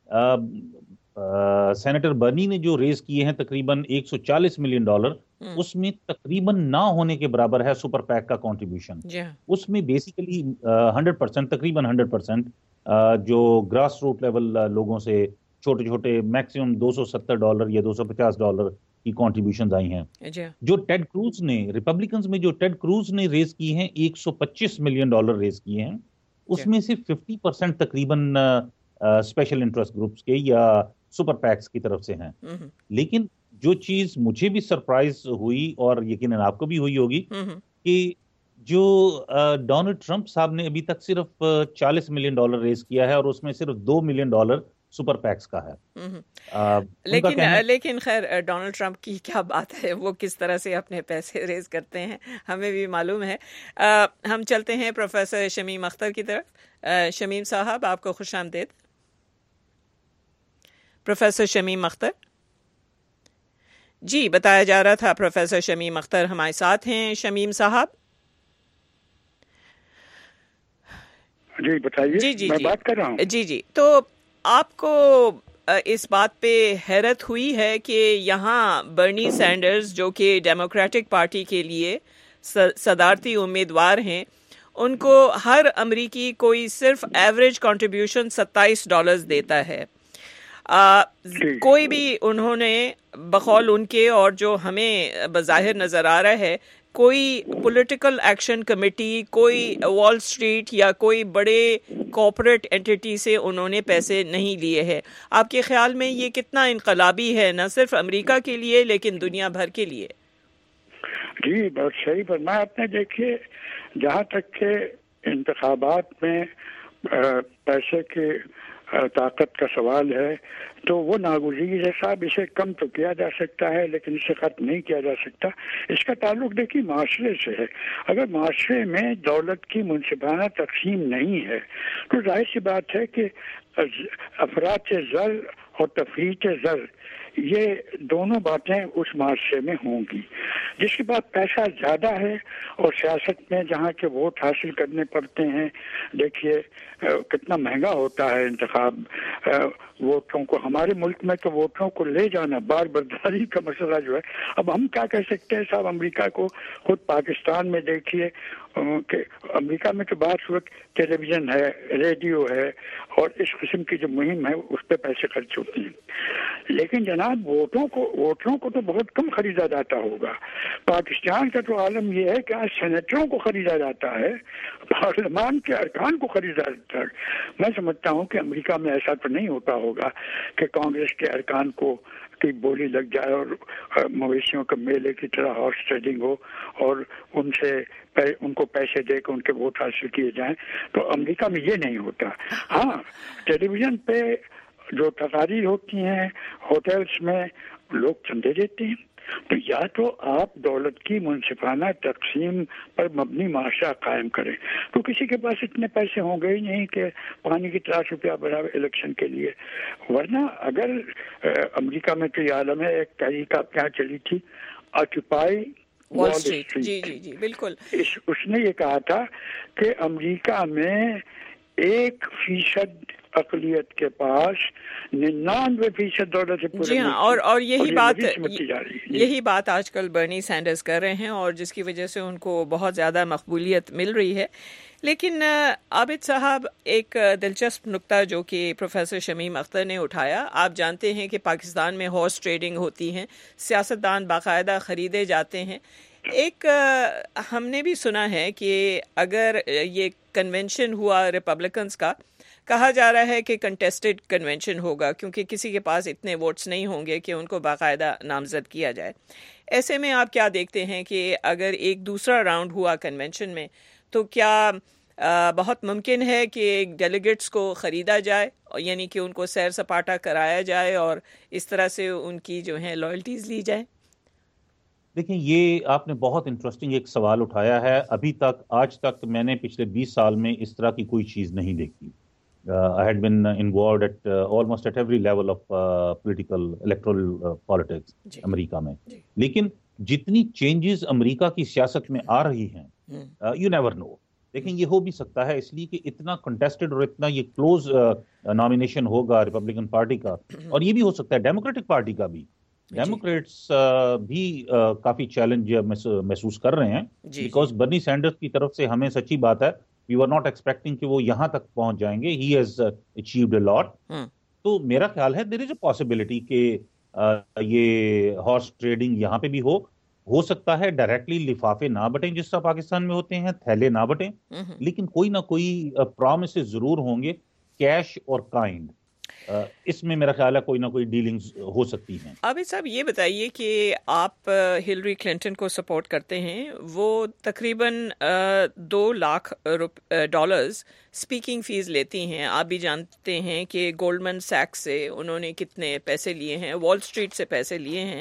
سینیٹر برنی نے جو ریز کیے ہیں تقریباً ایک سو چالیس ملین ڈالر، اس میں تقریباً نہ ہونے کے برابر ہے سپر پیک کا کنٹریبیوشن. اس میں بیسیکلی ہنڈریڈ پرسینٹ تقریباً ہنڈریڈ پرسینٹ جو گراس روٹ لیول لوگوں سے چھوٹے چھوٹے میکسیمم دو سو ستر ڈالر یا دو سو پچاس ڈالر کی کنٹریبیوشنز آئی ہیں. جو ٹیڈ کروز نے ریپبلکنز میں جو ٹیڈ کروز نے ریز کی ہیں ایک سو پچیس ملین ڈالر ریز کیے ہیں، اس میں سے ففٹی پرسینٹ تقریباً اسپیشل انٹرسٹ گروپس کے یا سپر پیکس کی طرف سے ہیں. لیکن جو چیز مجھے بھی سرپرائز ہوئی اور یقیناً آپ کو بھی ہوئی ہوگی کہ جو ڈونلڈ ٹرمپ صاحب نے ابھی تک صرف چالیس ملین ڈالر ریز کیا ہے اور اس میں صرف دو ملین ڈالر سپر پیکس کا ہے. لیکن لیکن خیر ڈونلڈ ٹرمپ کی کیا بات ہے، وہ کس طرح سے اپنے پیسے ریز کرتے ہیں ہمیں بھی معلوم ہے. ہم چلتے ہیں پروفیسر شمیم اختر کی طرف. شمیم صاحب آپ کو خوش آمدید. پروفیسر شمیم اختر جی، بتایا جا رہا تھا پروفیسر شمیم اختر ہمارے ساتھ ہیں. شمیم صاحب جی بتائیے. جی جی میں جی بات کر رہا ہوں. جی جی تو آپ کو اس بات پہ حیرت ہوئی ہے کہ یہاں برنی سینڈرز جو کہ ڈیموکریٹک پارٹی کے لیے صدارتی امیدوار ہیں، ان کو ہر امریکی کوئی صرف ایوریج کنٹریبیوشن ستائیس ڈالرز دیتا ہے. آ, کوئی بھی انہوں نے بقول ان کے اور جو ہمیں بظاہر نظر آ رہا ہے کوئی پولیٹیکل ایکشن کمیٹی، کوئی وال اسٹریٹ یا کوئی بڑے کارپوریٹ اینٹی سے انہوں نے پیسے نہیں لیے ہیں. آپ کے خیال میں یہ کتنا انقلابی ہے، نہ صرف امریکہ کے لیے لیکن دنیا بھر کے لیے؟ جی بہت صحیح فرمایا آپ نے. دیکھیے جہاں تک کہ انتخابات میں پیسے کے طاقت کا سوال ہے تو وہ ناگزیر ہے صاحب. اسے کم تو کیا جا سکتا ہے لیکن اسے ختم نہیں کیا جا سکتا. اس کا تعلق دیکھیے معاشرے سے ہے. اگر معاشرے میں دولت کی منصفانہ تقسیم نہیں ہے تو ظاہر سی بات ہے کہ افراط زر اور تفریط زر یہ دونوں باتیں اس معاشرے میں ہوں گی. جس کے بعد پیسہ زیادہ ہے اور سیاست میں جہاں کے ووٹ حاصل کرنے پڑتے ہیں، دیکھیے کتنا مہنگا ہوتا ہے انتخاب ووٹوں کو. ہمارے ملک میں تو ووٹوں کو لے جانا بار برداری کا مسئلہ جو ہے. اب ہم کیا کہہ سکتے ہیں صاحب امریکہ کو، خود پاکستان میں دیکھیے کہ امریکہ میں تو بات صورت ٹیلی ویژن ہے، ریڈیو ہے اور اس قسم کی جو مہم ہے اس پہ پیسے خرچ ہوتے ہیں. لیکن جناب ووٹوں کو ووٹروں کو تو بہت کم خریدا جاتا ہوگا. پاکستان کا تو عالم یہ ہے کہ آج سینیٹروں کو خریدا جاتا ہے، پارلیمان کے ارکان کو خریدا جاتا ہے. میں سمجھتا ہوں کہ امریکہ میں ایسا تو نہیں ہوتا ہوگا کہ کانگریس کے ارکان کو کی بولی لگ جائے اور مویشیوں کے میلے کی طرح ہارس ٹریڈنگ ہو اور ان سے ان کو پیسے دے کے ان کے ووٹ حاصل کیے جائیں. تو امریکہ میں یہ نہیں ہوتا. ہاں ٹیلی ویژن پہ جو تقاریر ہوتی ہیں، ہوٹلس میں لوگ چندے دیتے ہیں. تو یا تو آپ دولت کی منصفانہ تقسیم پر مبنی معاشرہ قائم کریں. تو کسی کے پاس اتنے پیسے ہوں گے ہی نہیں کہ پانی کی تلاش روپیہ بڑھاوے الیکشن کے لیے. ورنہ اگر امریکہ میں تو یہ عالم ہے، ایک تحریک آپ کے یہاں چلی تھی آکوپائی وال اسٹریٹ. جی جی جی بالکل. اس نے یہ کہا تھا کہ امریکہ میں ایک فیصد اقلیت کے پاس ننانوے فیصد دولت سے جی ہاں، اور اور یہی بات یہی بات آج کل برنی سینڈرز کر رہے ہیں اور جس کی وجہ سے ان کو بہت زیادہ مقبولیت مل رہی ہے. لیکن عابد صاحب، ایک دلچسپ نقطہ جو کہ پروفیسر شمیم اختر نے اٹھایا، آپ جانتے ہیں کہ پاکستان میں ہارس ٹریڈنگ ہوتی ہیں، سیاستدان باقاعدہ خریدے جاتے ہیں. ایک ہم نے بھی سنا ہے کہ اگر یہ کنونشن ہوا ریپبلکنز کا، کہا جا رہا ہے کہ کنٹیسٹڈ کنونشن ہوگا کیونکہ کسی کے پاس اتنے ووٹس نہیں ہوں گے کہ ان کو باقاعدہ نامزد کیا جائے. ایسے میں آپ کیا دیکھتے ہیں کہ اگر ایک دوسرا راؤنڈ ہوا کنونشن میں تو کیا آ, بہت ممکن ہے کہ ڈیلیگیٹس کو خریدا جائے، یعنی کہ ان کو سیر سپاٹا کرایا جائے اور اس طرح سے ان کی جو ہیں لائلٹیز لی جائیں؟ دیکھیں، یہ آپ نے بہت انٹرسٹنگ ایک سوال اٹھایا ہے. ابھی تک آج تک میں نے پچھلے بیس سال میں اس طرح کی کوئی چیز نہیں دیکھی. I had been involved at uh, almost at every level of uh, political electoral uh, politics جی. امریکہ میں. جی. لیکن جتنی چینجز امریکہ کی سیاست میں آ رہی ہیں، یو نیور نو. لیکن یہ ہو بھی سکتا ہے اس لیے کہ اتنا کنٹیسٹڈ اور اتنا یہ کلوز نامینیشن ہوگا ریپبلکن پارٹی کا، اور یہ بھی ہو سکتا ہے ڈیموکریٹک پارٹی کا بھی. ڈیموکریٹس بھی کافی چیلنج محسوس کر رہے ہیں بیکاز برنی سینڈرز کی طرف سے ہمیں سچی بات ہے we were not expecting کہ وہ یہاں تک پہنچ جائیں گے. he has achieved a lot. تو میرا خیال ہے there is a possibility کہ یہ ہارس ٹریڈنگ یہاں پہ بھی ہو ہو سکتا ہے. ڈائریکٹلی لفافے نہ بٹیں جس طرح پاکستان میں ہوتے ہیں، تھیلے نہ بٹیں، لیکن کوئی نہ کوئی پرومسز ضرور ہوں گے، کیش اور کائنڈ. اس میں میرا خیال ہے کوئی نہ کوئی ڈیلنگز ہو سکتی ہیں. عابد صاحب، یہ بتائیے کہ آپ ہلری کلنٹن کو سپورٹ کرتے ہیں، وہ تقریباً دو لاکھ ڈالرز اسپیکنگ فیس لیتی ہیں. آپ بھی جانتے ہیں کہ گولڈمن سیکس سے انہوں نے کتنے پیسے لیے ہیں، وال اسٹریٹ سے پیسے لیے ہیں.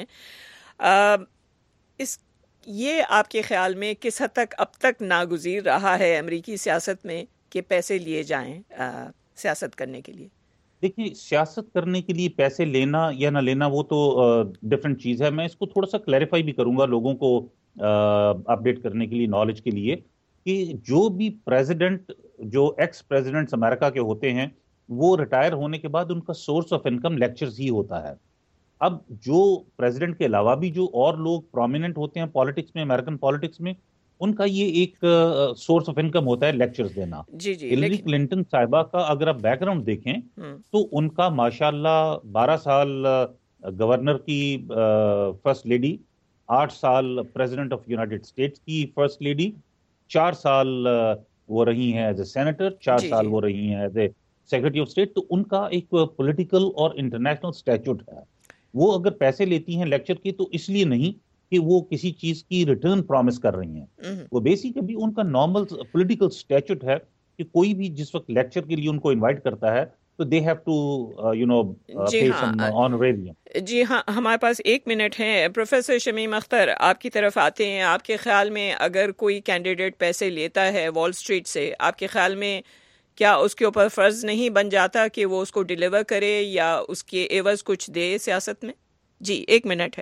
اس یہ آپ کے خیال میں کس حد تک اب تک ناگزیر رہا ہے امریکی سیاست میں کہ پیسے لیے جائیں سیاست کرنے کے لیے؟ دیکھیے، سیاست کرنے کے لیے پیسے لینا یا نہ لینا وہ تو ڈفرینٹ چیز ہے. میں اس کو تھوڑا سا کلیریفائی بھی کروں گا لوگوں کو اپڈیٹ کرنے کے لیے، نالج کے لیے، کہ جو بھی پریزیڈنٹ، جو ایکس پریزیڈنٹس امریکہ کے ہوتے ہیں، وہ ریٹائر ہونے کے بعد ان کا سورس آف انکم لیکچرز ہی ہوتا ہے. اب جو پریزیڈنٹ کے علاوہ بھی جو اور لوگ پرومیننٹ ہوتے ہیں پالیٹکس میں، امریکن پالیٹکس میں، ان کا یہ ایک سورس آف انکم ہوتا ہے لیکچرز دینا. جی جی. ہلری کلنٹن صاحبہ کا اگر آپ بیک گراؤنڈ دیکھیں تو ان کا ماشاءاللہ بارہ سال گورنر کی فرسٹ لیڈی، آٹھ سال پریزیڈنٹ آف یونائٹڈ اسٹیٹس کی فرسٹ لیڈی، چار سال وہ رہی ہیں ایز اے سینیٹر، چار جی سال جی. وہ رہی ہیں as a secretary of state. تو ان کا ایک پولیٹیکل اور انٹرنیشنل اسٹیچوٹ ہے. وہ اگر پیسے لیتی ہیں لیکچر کی تو اس لیے نہیں کہ وہ کسی چیز کی ریٹرن پرومس کر رہی ہیں. وہ بیسیکلی ان کا نارمل پولیٹیکل اسٹیچوٹ ہے کہ کوئی بھی جس وقت لیکچر کے لیے ان کو انوائٹ کرتا ہے تو they have to you know pay some honorarium. جی ہاں، ہمارے پاس ایک منٹ ہے. پروفیسر شمیم اختر، آپ کی طرف آتے ہیں. آپ کے خیال میں اگر کوئی کینڈیڈیٹ پیسے لیتا ہے وال اسٹریٹ سے، آپ کے خیال میں کیا اس کے اوپر فرض نہیں بن جاتا کہ وہ اس کو ڈیلیور کرے یا اس کے عوض کچھ دے سیاست میں؟ جی ایک منٹ ہے.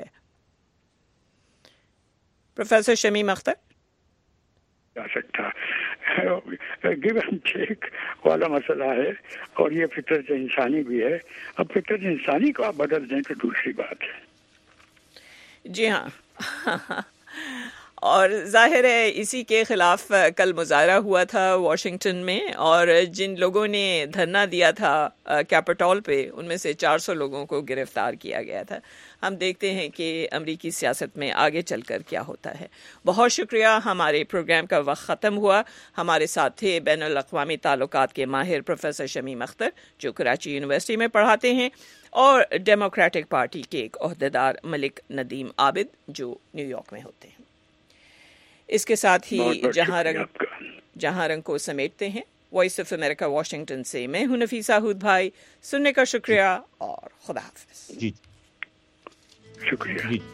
پروفیسر شمیم اختر. جا سکتا گیو اینڈ ٹیک والا مسئلہ ہے، اور یہ فطرت انسانی بھی ہے. اب فطرت انسانی کو آپ بدل دیں تو دوسری بات ہے. جی ہاں، اور ظاہر ہے اسی کے خلاف کل مظاہرہ ہوا تھا واشنگٹن میں، اور جن لوگوں نے دھرنا دیا تھا کیپٹول پہ، ان میں سے چار سو لوگوں کو گرفتار کیا گیا تھا. ہم دیکھتے ہیں کہ امریکی سیاست میں آگے چل کر کیا ہوتا ہے. بہت شکریہ. ہمارے پروگرام کا وقت ختم ہوا. ہمارے ساتھ تھے بین الاقوامی تعلقات کے ماہر پروفیسر شمیم اختر، جو کراچی یونیورسٹی میں پڑھاتے ہیں، اور ڈیموکریٹک پارٹی کے ایک عہدیدار ملک ندیم عابد، جو نیو یارک میں ہوتے ہیں. اس کے ساتھ ہی جہاں رنگ جہاں رنگ کو سمیٹتے ہیں. وائس آف امریکہ واشنگٹن سے میں ہوں نفیسہ ہود بھائی. سننے کا شکریہ اور خدا حافظ. جی شکریہ. جی.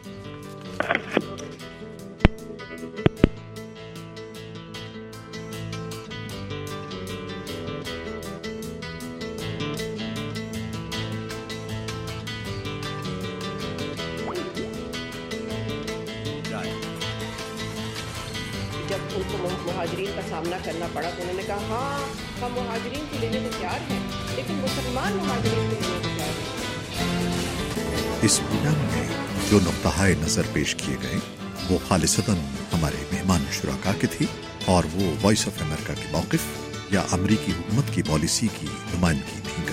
جب ان کو مہاجرین کا سامنا کرنا پڑا تو انہوں نے کہا ہاں ہم مہاجرین کو لینے کو تیار ہیں لیکن مسلمان مہاجرین کے لینے کو تیار نہیں. اس پروگرام میں جو نقطۂ نظر پیش کیے گئے وہ خالصتاً ہمارے مہمان شرکا کے تھی اور وہ وائس آف امریکہ کے موقف یا امریکی حکومت کی پالیسی کی نمائندگی نہیں